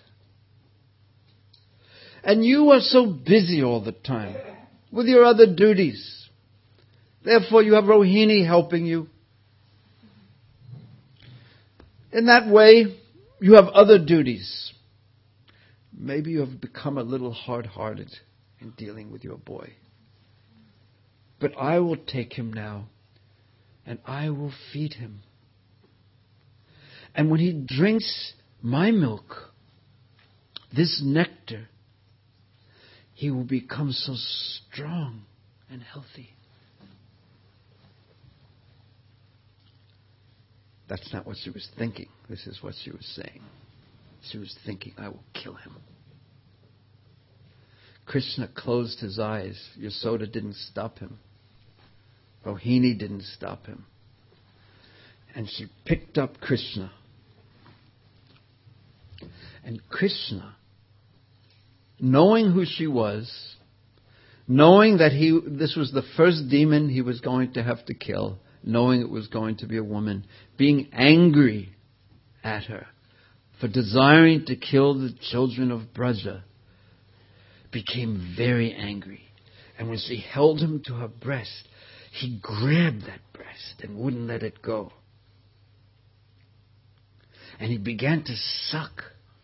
And you are so busy all the time with your other duties. Therefore you have Rohini helping you. In that way, you have other duties. Maybe you have become a little hard-hearted in dealing with your boy. But I will take him now, and I will feed him. And when he drinks my milk, this nectar, he will become so strong and healthy. That's not what she was thinking. This is what she was saying. She was thinking, I will kill him. Krishna closed his eyes. Yasoda didn't stop him. Rohini didn't stop him. And she picked up Krishna. And Krishna, knowing who she was, knowing that he this was the first demon he was going to have to kill, knowing it was going to be a woman, being angry at her for desiring to kill the children of Braja, became very angry. And when she held him to her breast, he grabbed that breast and wouldn't let it go. And he began to suck.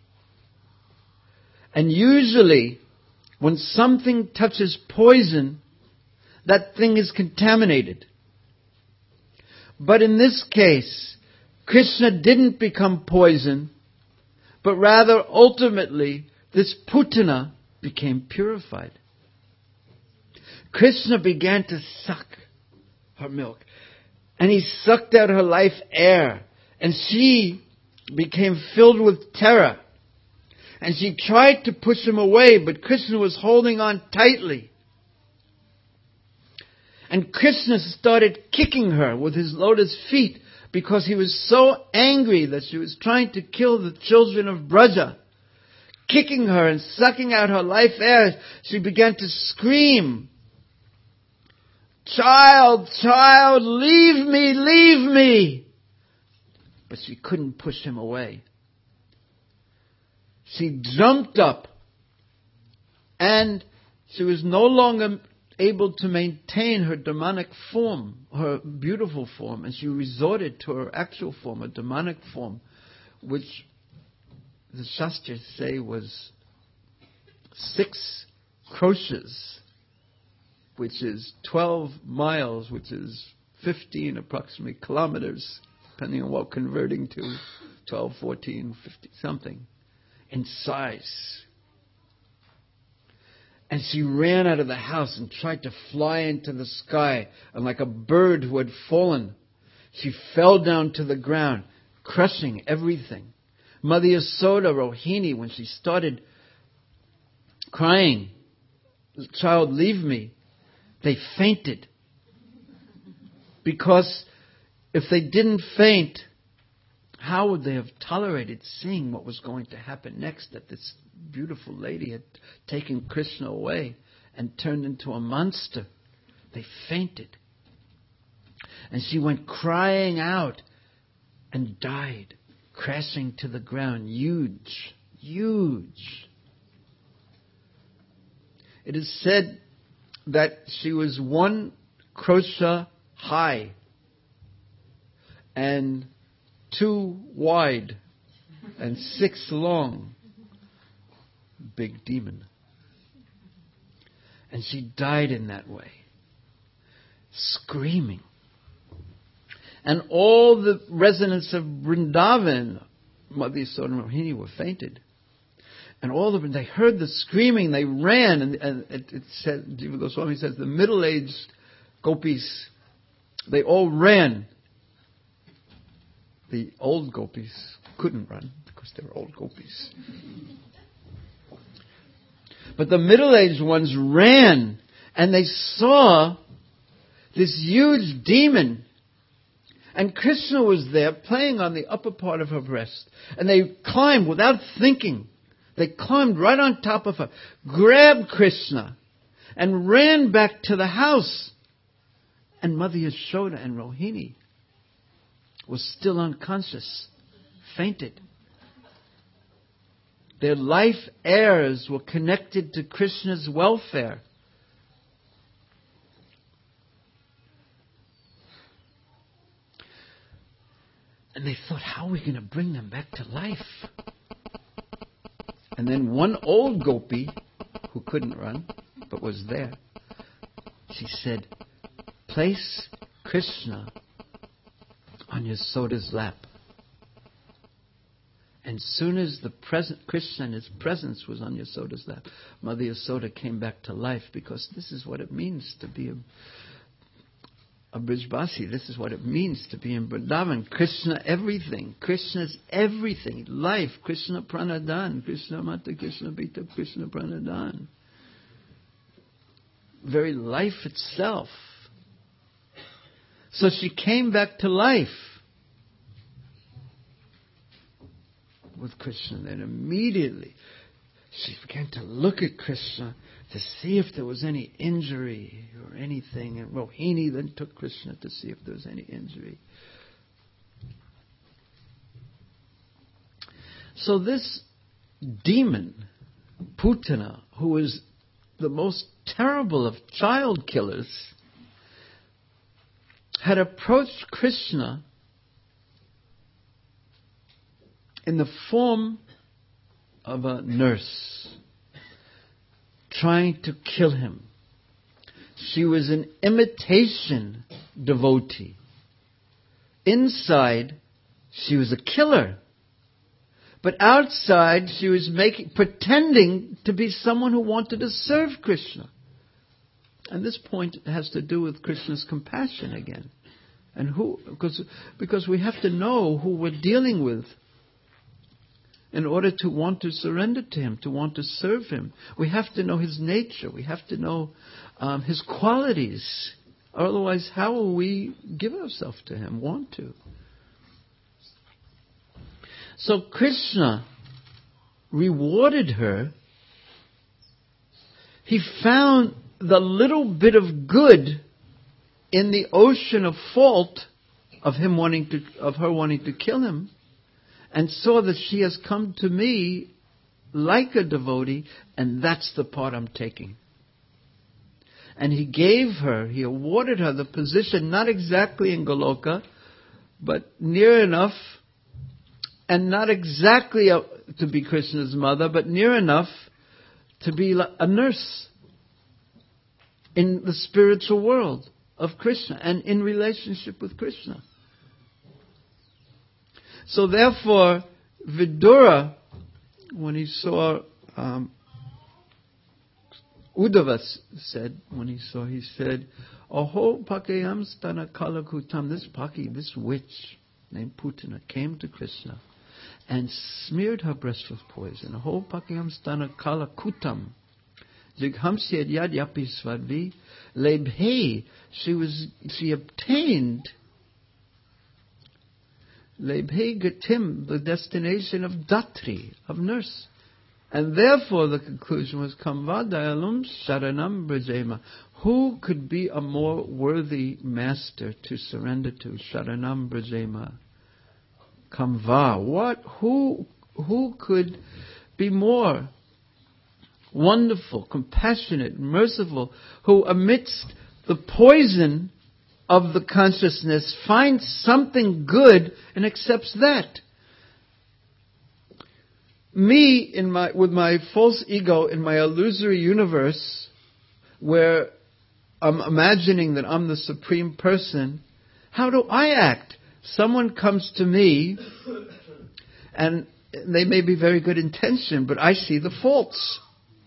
And usually, when something touches poison, that thing is contaminated. But in this case, Krishna didn't become poison, but rather ultimately this Putana became purified. Krishna began to suck her milk, and he sucked out her life air, and she became filled with terror. And she tried to push him away, but Krishna was holding on tightly. And Krishna started kicking her with his lotus feet because he was so angry that she was trying to kill the children of Braja. Kicking her and sucking out her life air, she began to scream, "Child, child, leave me, leave me!" But she couldn't push him away. She jumped up and she was no longer able to maintain her demonic form, her beautiful form, and she resorted to her actual form, a demonic form, which the Shastras say was six croshes, which is twelve miles, which is fifteen approximately kilometers, depending on what converting to, twelve, fourteen, fifty, something, in size. And she ran out of the house and tried to fly into the sky. And like a bird who had fallen, she fell down to the ground, crushing everything. Mother Yasoda, Rohini, when she started crying, "Child, leave me," they fainted. Because if they didn't faint, how would they have tolerated seeing what was going to happen next? That this beautiful lady had taken Krishna away and turned into a monster. They fainted. And she went crying out and died, crashing to the ground. Huge, huge. It is said that she was one krosha high and two wide and six long. Big demon. And she died in that way, screaming. And all the residents of Vrindavan, Mother Yasoda and Rohini, were fainted. And all of them, they heard the screaming, they ran, and, and it, it said, Jiva Goswami says, the middle-aged gopis, they all ran. The old gopis couldn't run because they were old gopis. But the middle-aged ones ran, and they saw this huge demon. And Krishna was there playing on the upper part of her breast. And they climbed without thinking. They climbed right on top of her, grabbed Krishna, and ran back to the house. And Mother Yashoda and Rohini was still unconscious, fainted. Their life heirs were connected to Krishna's welfare. And they thought, how are we going to bring them back to life? And then one old gopi, who couldn't run, but was there, she said, place Krishna on Yasoda's lap. And soon as the present Krishna and his presence was on Yasoda's lap, Mother Yasoda came back to life, because this is what it means to be a, a Brijbasi. This is what it means to be in Vrindavan. Krishna everything. Krishna's everything. Life. Krishna Pranadan. Krishna Mata Krishna Pita Krishna Pranadan. Very life itself. So she came back to life with Krishna. Then immediately she began to look at Krishna to see if there was any injury or anything. And Rohini then took Krishna to see if there was any injury. So this demon, Putana, who is the most terrible of child killers, had approached Krishna in the form of a nurse, trying to kill him. She was an imitation devotee. Inside, she was a killer. But outside, she was making, pretending to be someone who wanted to serve Krishna. And this point has to do with Krishna's compassion again. And who, because, because we have to know who we're dealing with in order to want to surrender to Him, to want to serve Him. We have to know His nature. We have to know um, His qualities. Otherwise, how will we give ourselves to Him, want to? So Krishna rewarded her. He found the little bit of good in the ocean of fault of him wanting to, of her wanting to kill him, and saw that she has come to me like a devotee, and that's the part I'm taking. And he gave her, he awarded her the position, not exactly in Goloka, but near enough, and not exactly a, to be Krishna's mother, but near enough to be a nurse in the spiritual world of Krishna and in relationship with Krishna. So therefore, Vidura, when he saw, um, Uddhava said, when he saw, he said, Oho Pakayam Stana Kalakutam, this Paki, this witch named Putana, came to Krishna and smeared her breast with poison. Oho Pakayam Stana Kalakutam. Jighamsi Yad Yapi Svadvi Lebhe, she was, she obtained Lebhe Gatim, the destination of Datri, of nurse. And therefore the conclusion was, Kamva Dayalum Sharanam Brajema. Who could be a more worthy master to surrender to? Sharanam Brajema. Kamva. What? Who, who could be more wonderful, compassionate, merciful, who amidst the poison of the consciousness finds something good and accepts that? Me, in my with my false ego, in my illusory universe, where I'm imagining that I'm the supreme person, how do I act? Someone comes to me and they may be very good intention, but I see the faults.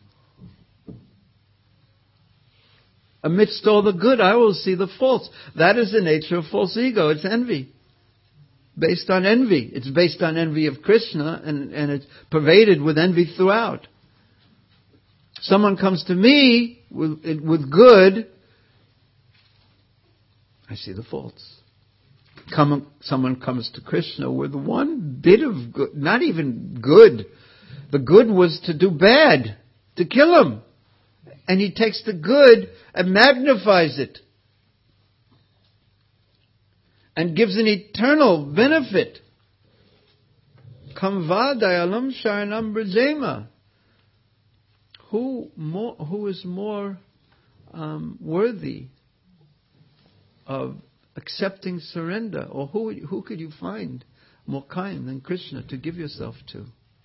Amidst all the good, I will see the faults. That is the nature of false ego. It's envy. Based on envy. It's based on envy of Krishna, and, and it's pervaded with envy throughout. Someone comes to me with, with good, I see the faults. Come, someone comes to Krishna with one bit of good, not even good. The good was to do bad, to kill him. And he takes the good and magnifies it. And gives an eternal benefit. Kamva dayalam sharanam brajema. Who more? Who is more um, worthy of accepting surrender? Or who who could you find more kind than Krishna to give yourself to?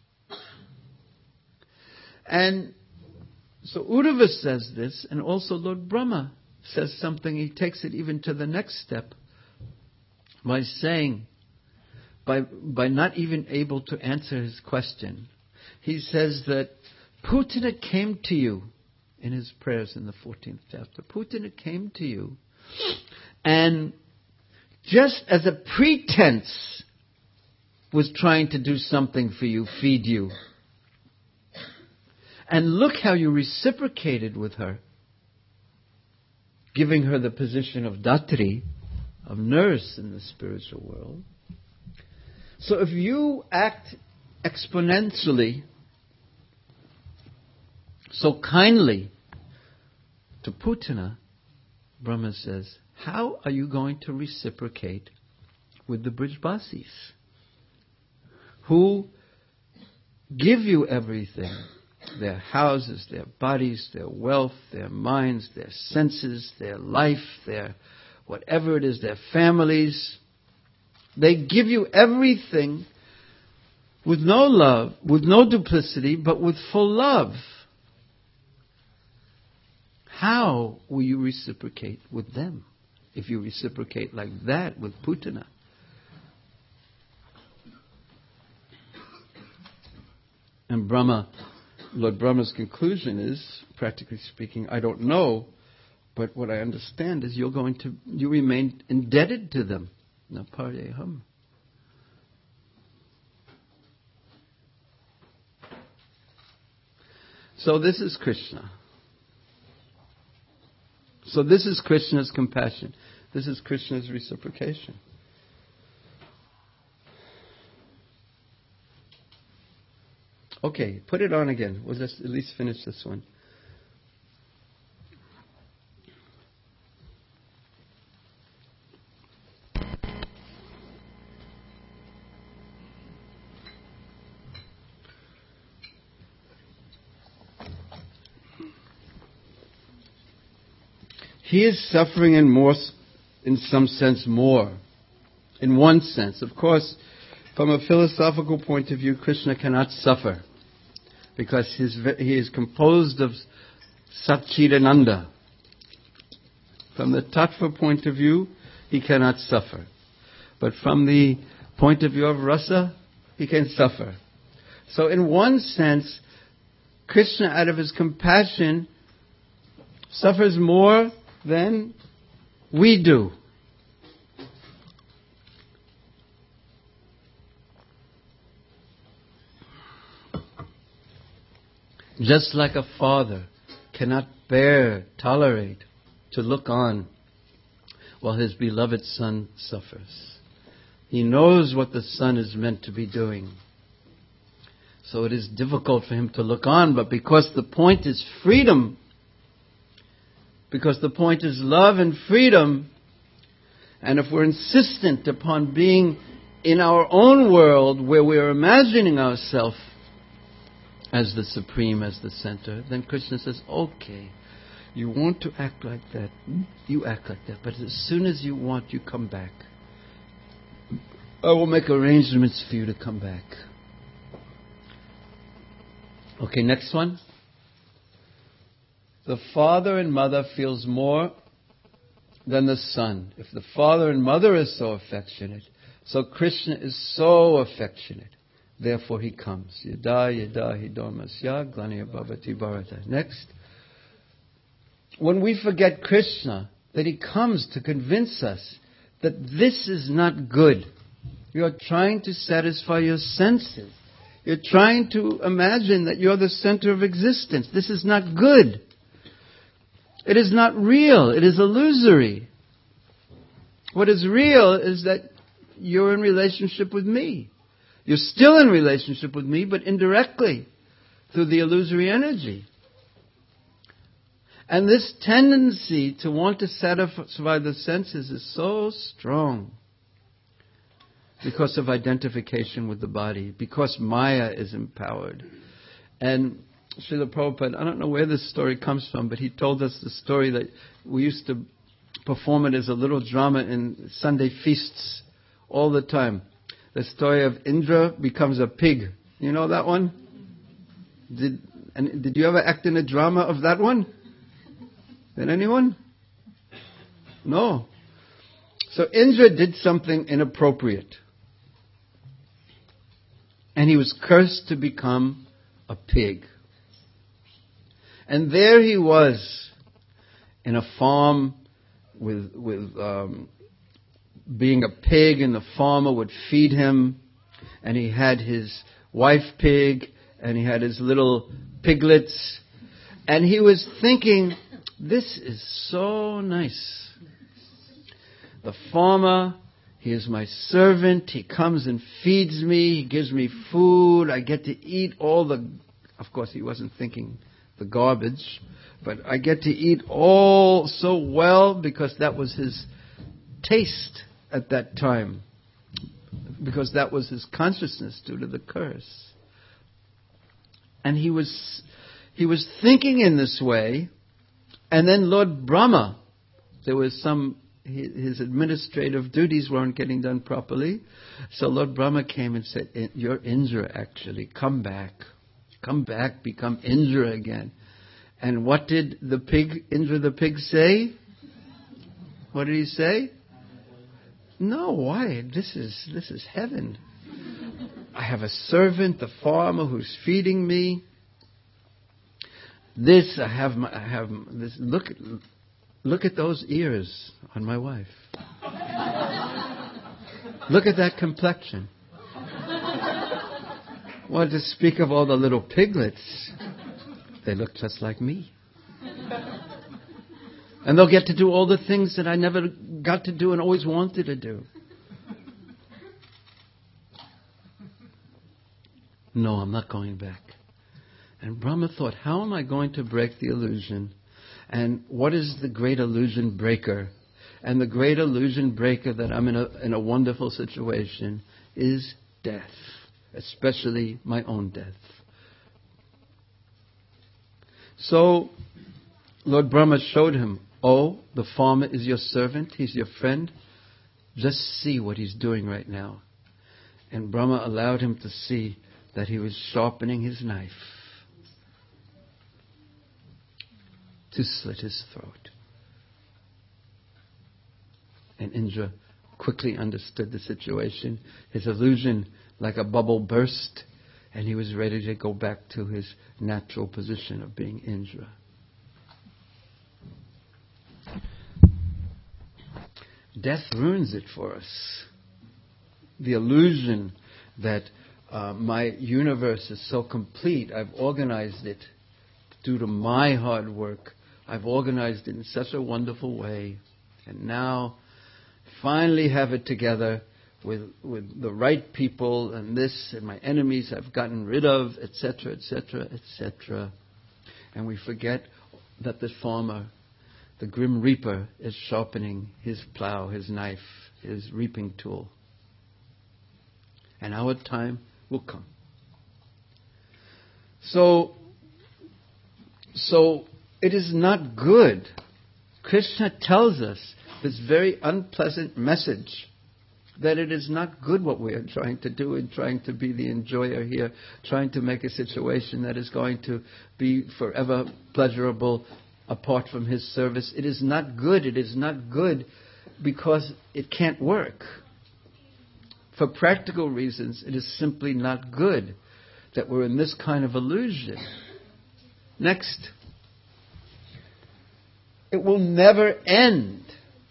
And so Uddhava says this, and also Lord Brahma says something. He takes it even to the next step by saying, by by not even able to answer his question, he says that Putana came to you in his prayers in the fourteenth chapter. Putana came to you, and just as a pretense was trying to do something for you, feed you. And look how you reciprocated with her, giving her the position of Datri, of nurse in the spiritual world. So if you act exponentially, so kindly to Putana, Brahma says, how are you going to reciprocate with the Brijbasis, who give you everything? Their houses, their bodies, their wealth, their minds, their senses, their life, their whatever it is, their families. They give you everything with no love, with no duplicity, but with full love. How will you reciprocate with them if you reciprocate like that with Putana? And Brahma, Lord Brahma's conclusion is, practically speaking, I don't know, but what I understand is you're going to, you remain indebted to them. Na paryeham. So this is Krishna. So this is Krishna's compassion. This is Krishna's reciprocation. Okay, put it on again. We'll just at least finish this one. He is suffering in more, in some sense more. In one sense. Of course, from a philosophical point of view, Krishna cannot suffer. Because his, he is composed of Satchidananda. From the Tattva point of view, he cannot suffer. But from the point of view of rasa, he can suffer. So in one sense, Krishna, out of his compassion, suffers more than we do. Just like a father cannot bear, tolerate, to look on while his beloved son suffers. He knows what the son is meant to be doing. So it is difficult for him to look on, but because the point is freedom, because the point is love and freedom, and if we're insistent upon being in our own world where we're imagining ourselves as the supreme, as the center, then Krishna says, okay, you want to act like that, you act like that, but as soon as you want, you come back. I will make arrangements for you to come back. Okay, next one. The father and mother feels more than the son. If the father and mother is so affectionate, so Krishna is so affectionate. Therefore he comes. Yada yada hi dharmasya glaniya bhavati bharata. Next. When we forget Krishna, that he comes to convince us that this is not good. You are trying to satisfy your senses. You're trying to imagine that you're the center of existence. This is not good. It is not real. It is illusory. What is real is that you're in relationship with me. You're still in relationship with me, but indirectly, through the illusory energy. And this tendency to want to satisfy the senses is so strong because of identification with the body, because Maya is empowered. And Srila Prabhupada, I don't know where this story comes from, but he told us the story that we used to perform it as a little drama in Sunday feasts all the time. The story of Indra becomes a pig. You know that one? Did and did you ever act in a drama of that one? Did anyone? No. So Indra did something inappropriate. And he was cursed to become a pig. And there he was in a farm with with um, being a pig, and the farmer would feed him, and he had his wife pig, and he had his little piglets, and he was thinking, this is so nice. The farmer, he is my servant, he comes and feeds me, he gives me food, I get to eat all the, of course he wasn't thinking the garbage, but I get to eat all so well because that was his taste at that time, because that was his consciousness due to the curse. And he was he was thinking in this way, and then Lord Brahma, there was some, his administrative duties weren't getting done properly, so Lord Brahma came and said, you're Indra actually, come back. Come back, become Indra again. And what did the pig, Indra the pig say? What did he say? No, why? This is this is heaven. I have a servant, the farmer, who's feeding me. This I have. My, I have this. Look, look at those ears on my wife. Look at that complexion. Well, to speak of all the little piglets, they look just like me. And they'll get to do all the things that I never got to do and always wanted to do. No, I'm not going back. And Brahma thought, how am I going to break the illusion? And what is the great illusion breaker? And the great illusion breaker that I'm in a, in a wonderful situation is death, especially my own death. So Lord Brahma showed him, oh, the farmer is your servant, he's your friend. Just see what he's doing right now. And Brahma allowed him to see that he was sharpening his knife to slit his throat. And Indra quickly understood the situation. His illusion, like a bubble, burst, and he was ready to go back to his natural position of being Indra. Death ruins it for us. The illusion that uh, my universe is so complete, I've organized it due to my hard work. I've organized it in such a wonderful way. And now, finally have it together with with the right people, and this, and my enemies I've gotten rid of, et cetera, et cetera, et cetera. And we forget that the farmer, the grim reaper, is sharpening his plow, his knife, his reaping tool. And our time will come. So, so it is not good. Krishna tells us this very unpleasant message that it is not good what we are trying to do and trying to be the enjoyer here, trying to make a situation that is going to be forever pleasurable apart from his service. It is not good. It is not good because it can't work. For practical reasons, it is simply not good that we're in this kind of illusion. Next. It will never end.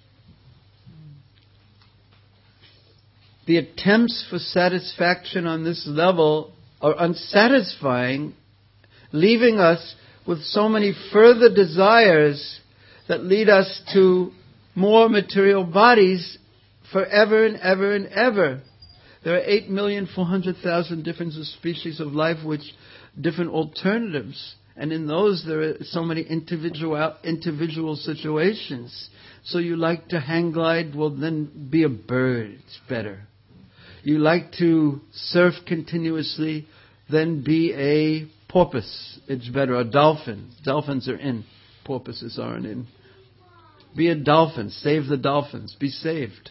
The attempts for satisfaction on this level are unsatisfying, leaving us with so many further desires that lead us to more material bodies forever and ever and ever. There are eight million four hundred thousand different species of life, which different alternatives. And in those there are so many individual individual situations. So you like to hang glide, well then be a bird, it's better. You like to surf continuously, then be a porpoise, it's better. A dolphin. Dolphins are in, porpoises aren't in. Be a dolphin, save the dolphins, be saved.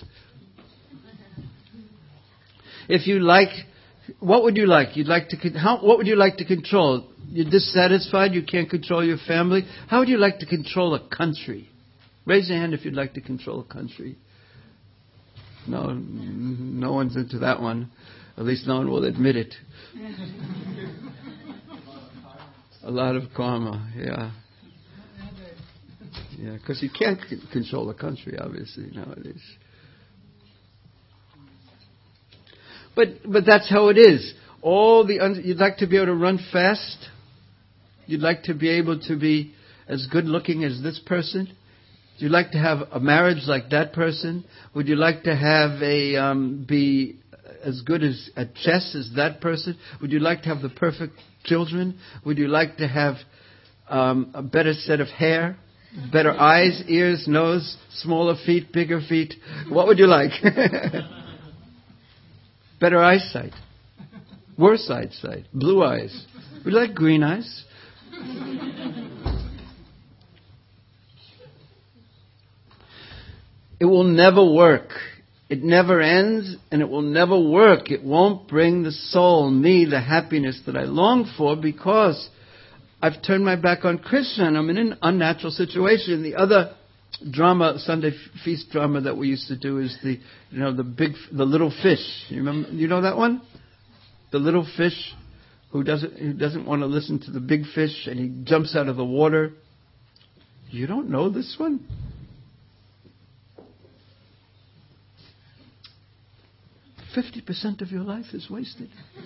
If you like, what would you like? You'd like to, how, what would you like to control? You're dissatisfied, you can't control your family. How would you like to control a country? Raise your hand if you'd like to control a country. No, no one's into that one. At least no one will admit it. A lot of karma, yeah. Yeah, because you can't c- control a country, obviously, nowadays. But but that's how it is. All the un- you'd like to be able to run fast. You'd like to be able to be as good looking as this person. Would you like to have a marriage like that person? Would you like to have a um, be as good as at chess as that person? Would you like to have the perfect children? Would you like to have um, a better set of hair, better eyes, ears, nose, smaller feet, bigger feet? What would you like? Better eyesight, worse eyesight, blue eyes. Would you like green eyes? It will never work. It never ends, and it will never work. It won't bring the soul, me, the happiness that I long for, because I've turned my back on Krishna and I'm in an unnatural situation. The other drama, Sunday feast drama that we used to do is the, you know, the big, the little fish. You remember? You know that one? The little fish who doesn't who doesn't want to listen to the big fish, and he jumps out of the water. You don't know this one? Fifty percent of your life is wasted.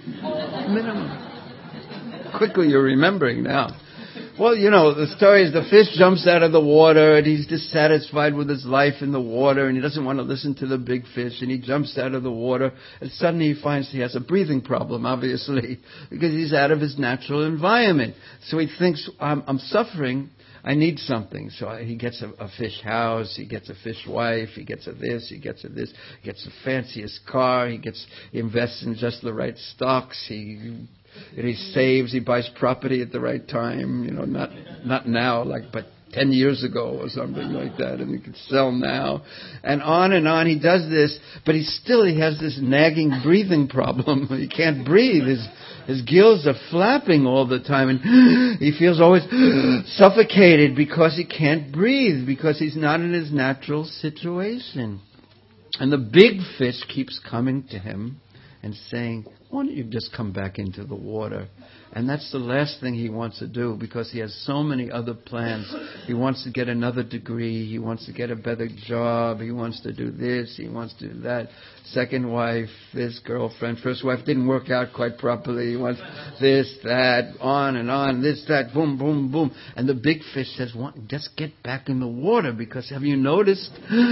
Minimum. Quickly you're remembering now. Well, you know, the story is the fish jumps out of the water and he's dissatisfied with his life in the water and he doesn't want to listen to the big fish and he jumps out of the water and suddenly he finds he has a breathing problem, obviously, because he's out of his natural environment. So he thinks, I'm, I'm suffering, I need something. So he gets a, a fish house, he gets a fish wife, he gets a this, he gets a this, he gets the fanciest car, he gets he invests in just the right stocks, he and he saves, he buys property at the right time, you know, not not now, like, but ten years ago or something like that, and he can sell now. And on and on, he does this, but he still, he has this nagging breathing problem. He can't breathe. His, his gills are flapping all the time, and he feels always suffocated because he can't breathe, because he's not in his natural situation. And the big fish keeps coming to him and saying, why don't you just come back into the water? And that's the last thing he wants to do, because he has so many other plans. He wants to get another degree. He wants to get a better job. He wants to do this. He wants to do that. Second wife, this girlfriend. First wife didn't work out quite properly. He wants this, that, on and on, this, that, boom, boom, boom. And the big fish says, just get back in the water, because have you noticed?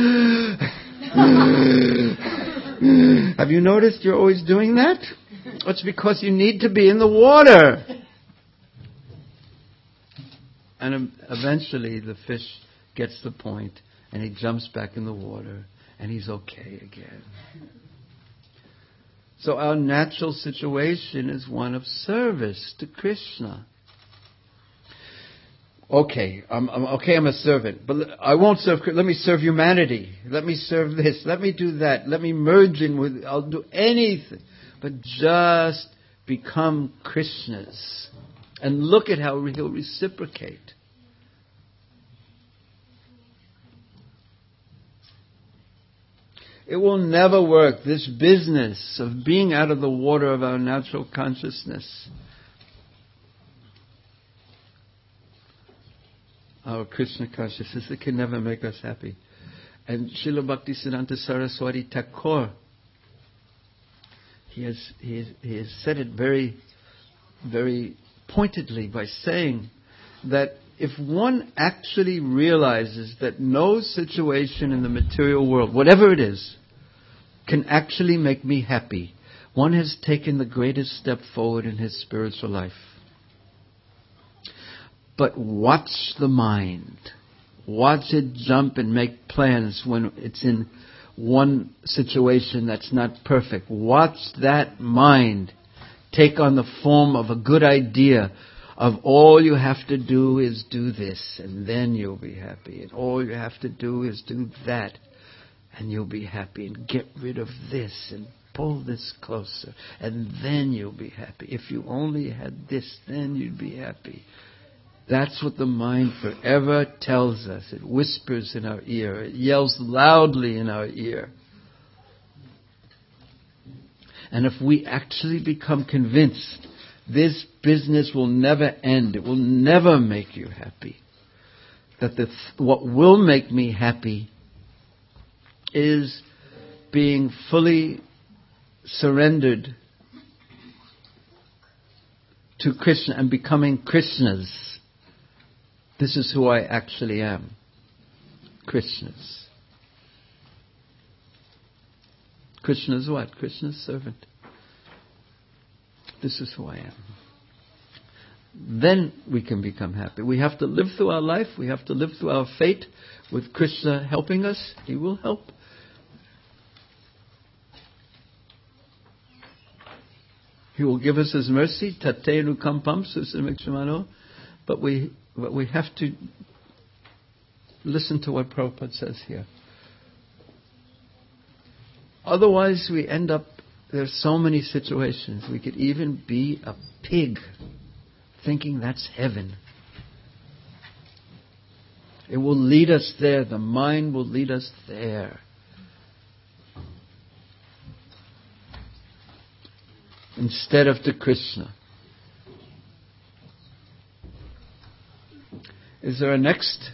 Have you noticed you're always doing that? It's because you need to be in the water. And eventually the fish gets the point and he jumps back in the water and he's okay again. So our natural situation is one of service to Krishna. Okay, I'm, I'm okay. I'm a servant, but I won't serve. Let me serve humanity. Let me serve this. Let me do that. Let me merge in with. I'll do anything, but just become Krishna's, and look at how he'll reciprocate. It will never work. This business of being out of the water of our natural consciousness. Our Krishna consciousness, it can never make us happy. And Srila Bhaktisiddhanta Saraswati Thakur, he has, he has, he has said it very, very pointedly by saying that if one actually realizes that no situation in the material world, whatever it is, can actually make me happy, one has taken the greatest step forward in his spiritual life. But watch the mind. Watch it jump and make plans when it's in one situation that's not perfect. Watch that mind take on the form of a good idea of all you have to do is do this and then you'll be happy. And all you have to do is do that and you'll be happy. And get rid of this and pull this closer and then you'll be happy. If you only had this, then you'd be happy. That's what the mind forever tells us. It whispers in our ear. It yells loudly in our ear. And if we actually become convinced this business will never end, it will never make you happy, that the, what will make me happy is being fully surrendered to Krishna and becoming Krishna's. This is who I actually am. Krishna's. Krishna's what? Krishna's servant. This is who I am. Then we can become happy. We have to live through our life. We have to live through our fate with Krishna helping us. He will help. He will give us His mercy. Tatenu kampam susamikshmano. But we But we have to listen to what Prabhupada says here. Otherwise we end up, there's so many situations. We could even be a pig thinking that's heaven. It will lead us there. The mind will lead us there. Instead of to Krishna. Is there a next?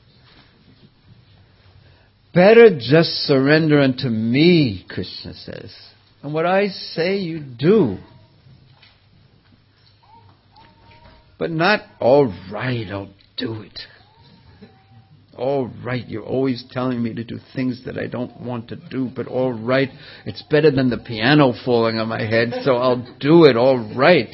Better just surrender unto me, Krishna says. And what I say you do. But not, all right, I'll do it. All right, you're always telling me to do things that I don't want to do, but all right, it's better than the piano falling on my head, so I'll do it, all right.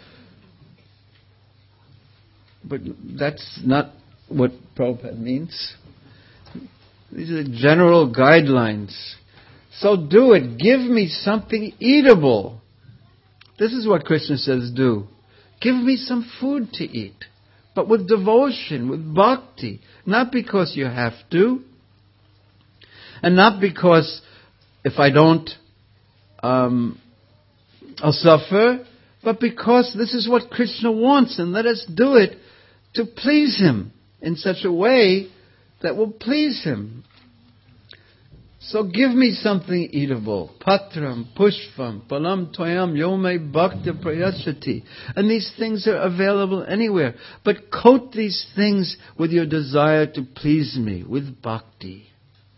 But that's not what Prabhupada means. These are general guidelines. So do it. Give me something eatable. This is what Krishna says do. Give me some food to eat. But with devotion, with bhakti. Not because you have to. And not because if I don't, um, I'll suffer. But because this is what Krishna wants. And let us do it to please Him in such a way that will please Him. So give me something eatable. Patram, pushpam, palam toyam, yome bhakti prayasati. And these things are available anywhere. But coat these things with your desire to please me, with bhakti.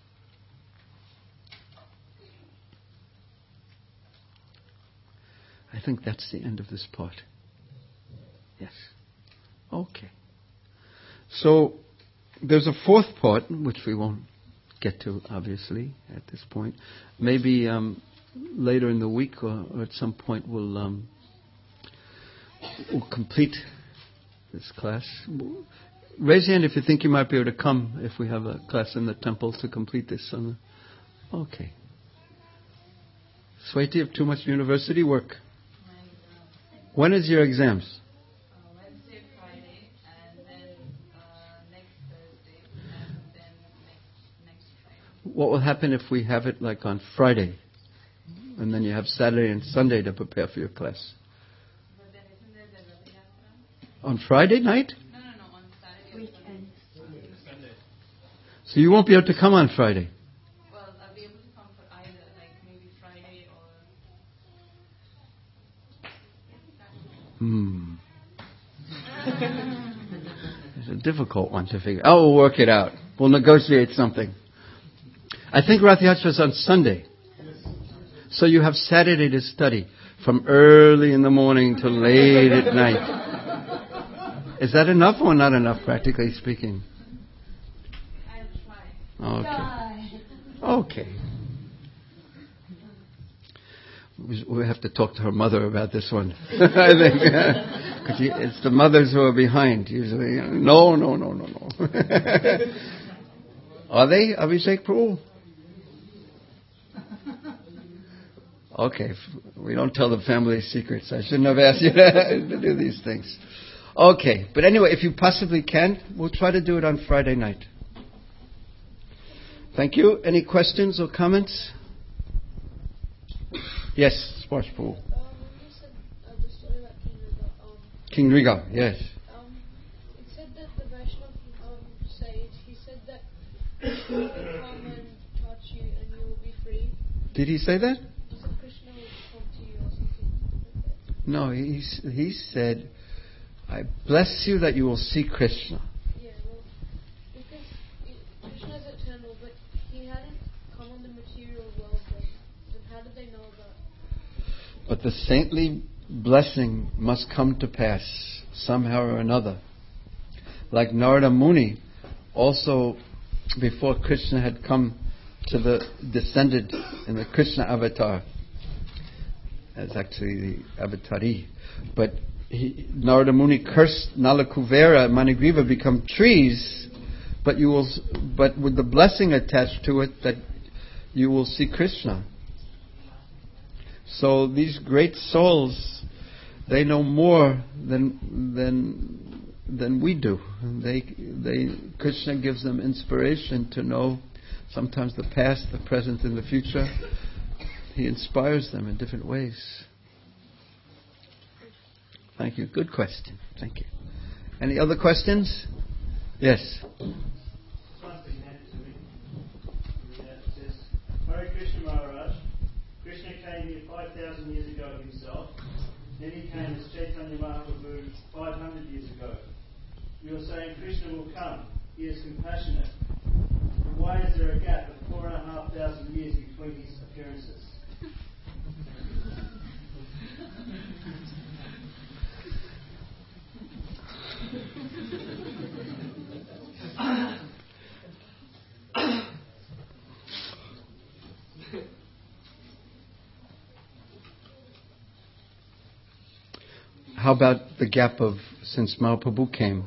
I think that's the end of this part. Yes. Okay. So, there's a fourth part, which we won't get to, obviously, at this point. Maybe um, later in the week or, or at some point we'll, um, we'll complete this class. Raise your hand if you think you might be able to come if we have a class in the temple to complete this. On the, okay. Swati, you have too much university work. When is your exams? What will happen if we have it like on Friday? And then you have Saturday and Sunday to prepare for your class. But then isn't there the Rath Yatra? On Friday night? No, no, no, on Saturday. So you won't be able to come on Friday? Well, I'll be able to come for Hmm. It's a difficult one to figure. Oh, we'll work it out. We'll negotiate something. I think Rath Yatra is on Sunday. So you have Saturday to study from early in the morning till late at night. Is that enough or not enough, practically speaking? I'll try. Okay. Okay. We we have to talk to her mother about this one. I think because it's the mothers who are behind usually. No, no, no, no, no. Are they, Abhishek Prabhu? Okay, we don't tell the family secrets. I shouldn't have asked you to do these things. Okay, but anyway, if you possibly can, we'll try to do it on Friday night. Thank you. Any questions or comments? Yes, Sparsh Prabhu. Um, you said uh, the story about King Riga. Um, King Riga, yes. um, it said that the Vaishnav um, sage, he said that Krishna will come and touch you and you will be free. Did he say that? He said Krishna will come to you or something like that. No, he, he said, I bless you that you will see Krishna. Yeah, well, because it, Krishna is eternal, but he hadn't come on the material world then. Then how did they know about? But the saintly blessing must come to pass somehow or another. Like Narada Muni, also before Krishna had come to the, descended in the Krishna avatar. That's actually the avatari. But he, Narada Muni cursed Nalakuvera and Manigriva become trees, but you will, but with the blessing attached to it that you will see Krishna. So these great souls, they know more than than than we do. They they Krishna gives them inspiration to know sometimes the past, the present, and the future. He inspires them in different ways. Thank you. Good question. Thank you. Any other questions? Yes. Hare Krishna Maharaj, Krishna came here five thousand years ago himself. Then he came as Chaitanya Mahaprabhu five hundred years ago. You are saying Krishna will come. He is compassionate. But why is there a gap of four and a half thousand years between his appearances? How about the gap of since Mahaprabhu came?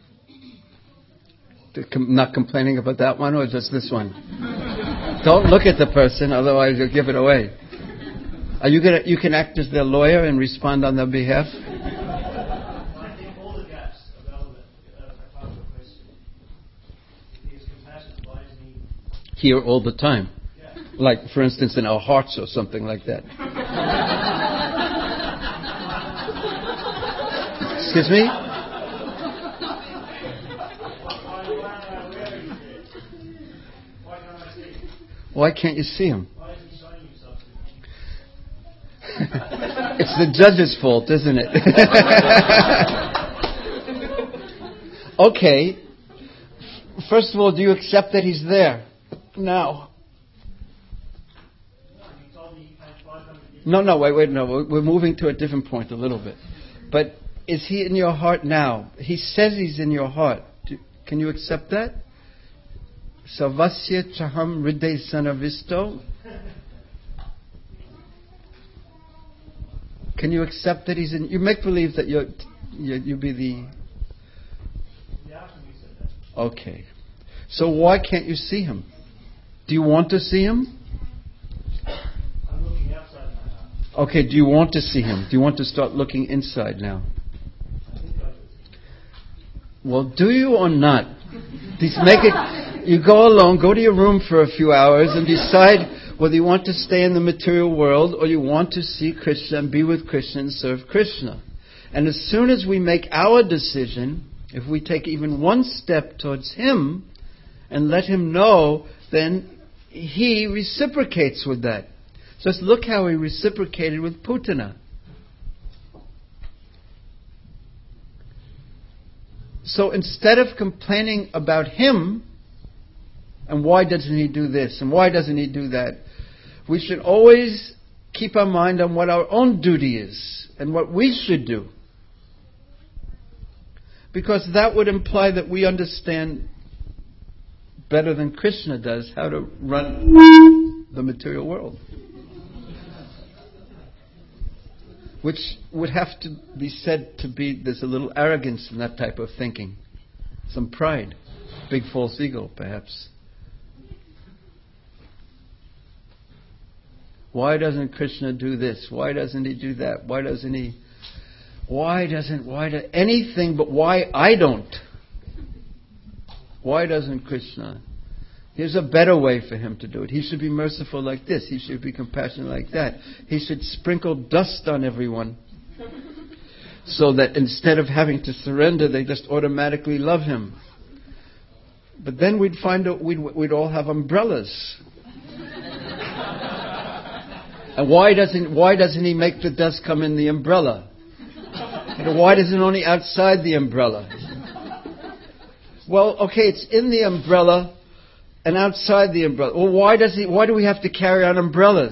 Not complaining about that one or just this one? Don't look at the person, otherwise you'll give it away. Are you gonna? You can act as their lawyer and respond on their behalf. I think all the gaps are relevant uh, are part of the question. If he is compassionate, why isn't he? Here all the time, Yeah. like for instance in our hearts or something like that. Excuse me? Why can't you see him? Why isn't he showing himself to me? It's the judge's fault, isn't it? Okay. First of all, do you accept that he's there now? He told me he came five hundred years No, no, wait, wait, no. We're we're moving to a different point a little bit. But is he in your heart now? He says he's in your heart. Do, can you accept that? Savasya chaham hriday sanavisto. Can you accept that he's in? You make believe that you're, you you be the. The after we said that. Okay. So why can't you see him? Do you want to see him? I'm looking outside my heart. Okay. Do you want to see him? Do you want to start looking inside now? I think I do. Well, do you or not? Just make it. You go alone, go to your room for a few hours and decide whether you want to stay in the material world or you want to see Krishna and be with Krishna and serve Krishna. And as soon as we make our decision, if we take even one step towards him and let him know, then he reciprocates with that. Just look how he reciprocated with Putana. So instead of complaining about him, and why doesn't he do this, and why doesn't he do that, we should always keep our mind on what our own duty is, and what we should do. Because that would imply that we understand better than Krishna does how to run the material world. Which would have to be said to be, there's a little arrogance in that type of thinking. Some pride. Big false ego, perhaps. Why doesn't Krishna do this? Why doesn't he do that? Why doesn't he... Why doesn't... Why do, anything but why I don't? Why doesn't Krishna? Here's a better way for him to do it. He should be merciful like this. He should be compassionate like that. He should sprinkle dust on everyone so that instead of having to surrender, they just automatically love him. But then we'd find out we'd, we'd all have umbrellas. And why doesn't why doesn't he make the dust come in the umbrella? And why doesn't it only outside the umbrella? Well, okay, it's in the umbrella and outside the umbrella. Well, why does he? Why do we have to carry on umbrellas?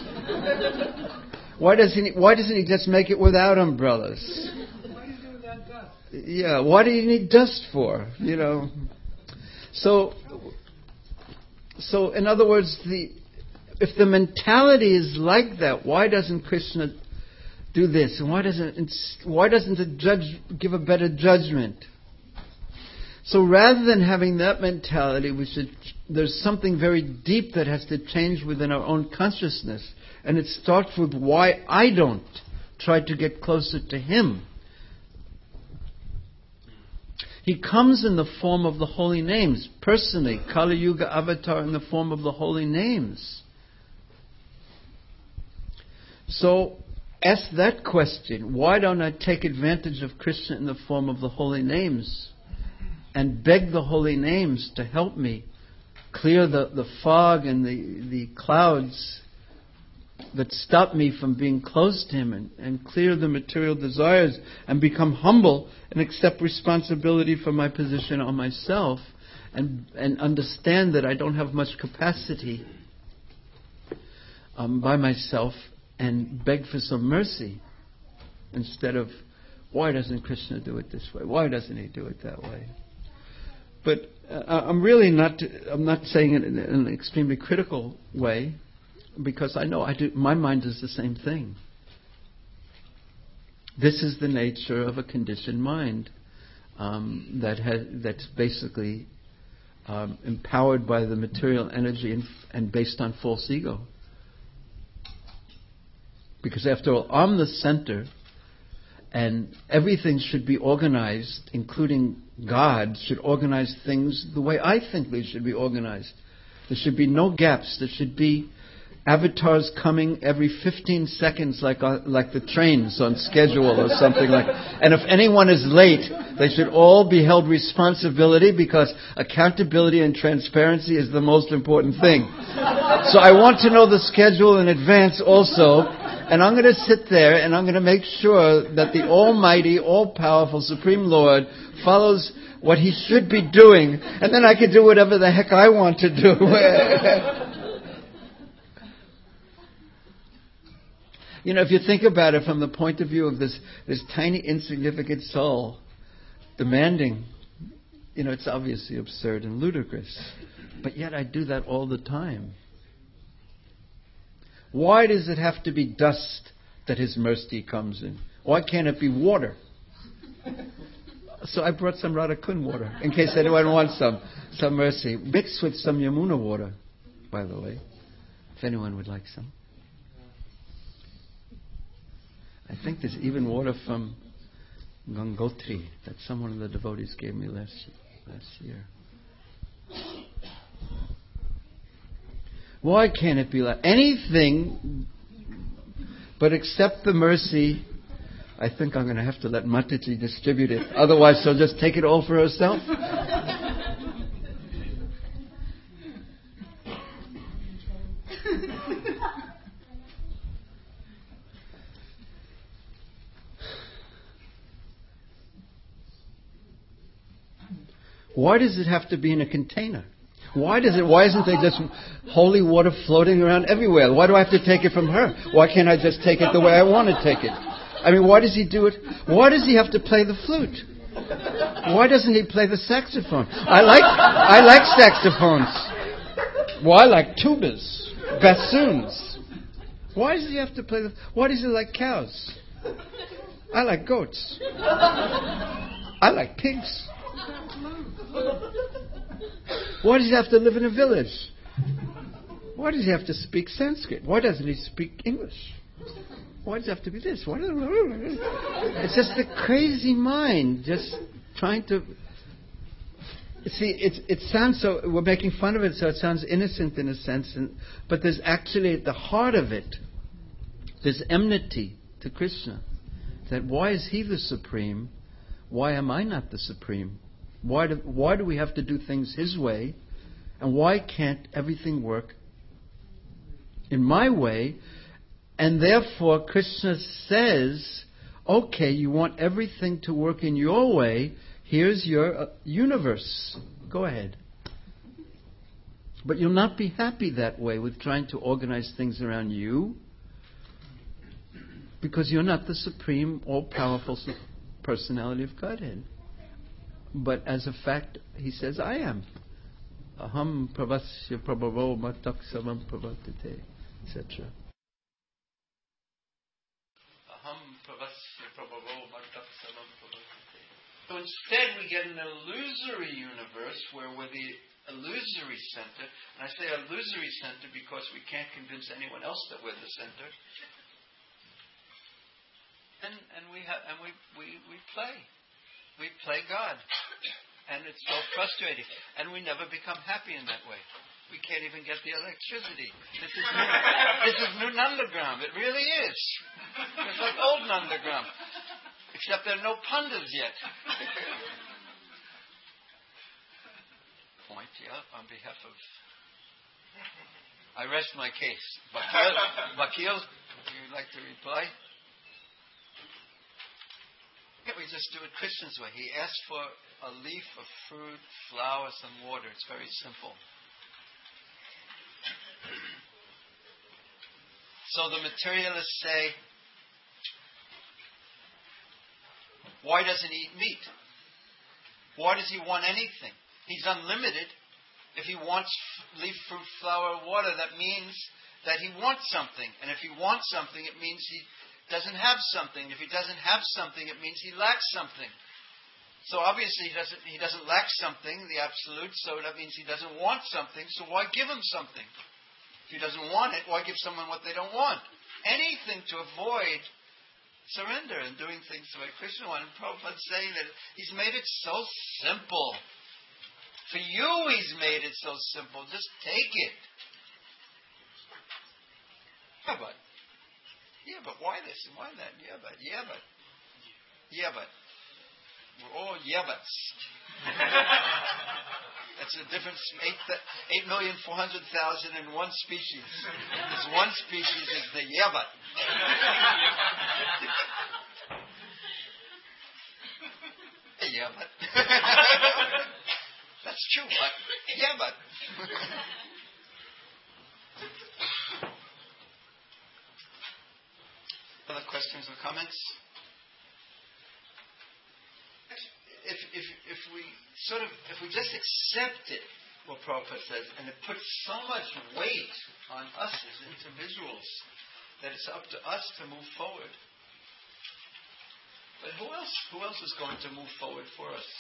Why doesn't he? Why doesn't he just make it without umbrellas? Why do you do without dust? Yeah, what do you need dust for? You know. So, so in other words, the if the mentality is like that, why doesn't Krishna do this? And why doesn't why doesn't the judge give a better judgment? So rather than having that mentality, we should, there's something very deep that has to change within our own consciousness. And it starts with why I don't try to get closer to him. He comes in the form of the holy names. Personally, Kali Yuga avatar in the form of the holy names. So ask that question. Why don't I take advantage of Krishna in the form of the holy names? And beg the holy names to help me clear the, the fog and the, the clouds that stop me from being close to him, and, and clear the material desires and become humble and accept responsibility for my position on myself, and, and understand that I don't have much capacity um, by myself, and beg for some mercy instead of, why doesn't Krishna do it this way? Why doesn't he do it that way? But uh, I'm really not. I'm not saying it in an extremely critical way, because I know I do. My mind is the same thing. This is the nature of a conditioned mind um, that has that's basically um, empowered by the material energy and, and based on false ego. Because after all, I'm the center. And everything should be organized, including God, should organize things the way I think they should be organized. There should be no gaps. There should be avatars coming every fifteen seconds like uh, like the trains on schedule or something like that. And if anyone is late, they should all be held responsibility, because accountability and transparency is the most important thing. So I want to know the schedule in advance also. And I'm going to sit there and I'm going to make sure that the almighty, all-powerful Supreme Lord follows what he should be doing. And then I can do whatever the heck I want to do. You know, if you think about it from the point of view of this, this tiny, insignificant soul demanding, you know, it's obviously absurd and ludicrous. But yet I do that all the time. Why does it have to be dust that his mercy comes in? Why can't it be water? So I brought some Radhakund water, in case anyone wants some. Some mercy. Mixed with some Yamuna water, by the way. If anyone would like some. I think there's even water from Gangotri that some one of the devotees gave me last, last year. Why can't it be like anything but accept the mercy? I think I'm going to have to let Mataji distribute it. Otherwise, she'll just take it all for herself. Why does it have to be in a container? Why does it? Why isn't there just holy water floating around everywhere? Why do I have to take it from her? Why can't I just take it the way I want to take it? I mean, why does he do it? Why does he have to play the flute? Why doesn't he play the saxophone? I like I like saxophones. Well, I like tubas, bassoons. Why does he have to play the? Why does he like cows? I like goats. I like pigs. Why does he have to live in a village? Why does he have to speak Sanskrit? Why doesn't he speak English? Why does it have to be this? Why does it's just the crazy mind just trying to... See, it, it sounds so... We're making fun of it, so it sounds innocent in a sense. And, but there's actually, at the heart of it, there's enmity to Krishna. That why is he the supreme? Why am I not the supreme? Why do, why do we have to do things his way? And why can't everything work in my way? And therefore, Krishna says, okay, you want everything to work in your way. Here's your uh, universe. Go ahead. But you'll not be happy that way with trying to organize things around you, because you're not the supreme, all-powerful personality of Godhead. But as a fact, he says, I am. Aham pravasya prabhavo matak savam pravartate, et cetera. So instead we get an illusory universe where we're the illusory center. And I say illusory center because we can't convince anyone else that we're the center. And and we ha- and we, we, we play. We play God. And it's so frustrating. And we never become happy in that way. We can't even get the electricity. This is new, this is new Nandagram. It really is. It's like old Nandagram. Except there are no pandas yet. Point, yeah, on behalf of... I rest my case. Bakil, Bakil, would you like to reply? Can't we just do it Christian's way? He asked for a leaf, a fruit, flower, some water. It's very simple. So the materialists say, why doesn't he eat meat? Why does he want anything? He's unlimited. If he wants leaf, fruit, flower, water, that means that he wants something. And if he wants something, it means he doesn't have something. If he doesn't have something, it means he lacks something. So obviously he doesn't he doesn't lack something, the absolute, so that means he doesn't want something, so why give him something? If he doesn't want it, why give someone what they don't want? Anything to avoid surrender and doing things the way Krishna wanted. And Prabhupada's saying that he's made it so simple. For you he's made it so simple. Just take it. Yeah, but. Yeah, but why this and why that? Yeah, but. Yeah, but. Yeah, but. We're all yeah, buts. That's the difference. Eight, eight million four hundred thousand in one species. This one species is the yabat. Yabat. That's true, but yabat. Other questions or comments? If if if we sort of if we just accept it, what Prabhupada says, and it puts so much weight on us as individuals that it's up to us to move forward. But who else? Who else is going to move forward for us?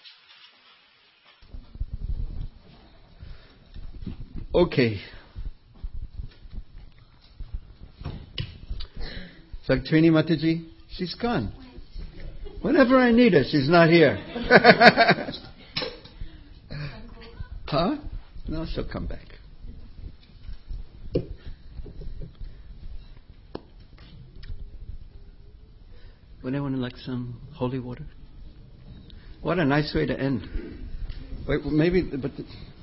Okay. Saktrini Mataji, she's gone. Whenever I need her, she's not here. Huh? No, she'll come back. Would anyone like some holy water? What a nice way to end. Wait, maybe, but... The,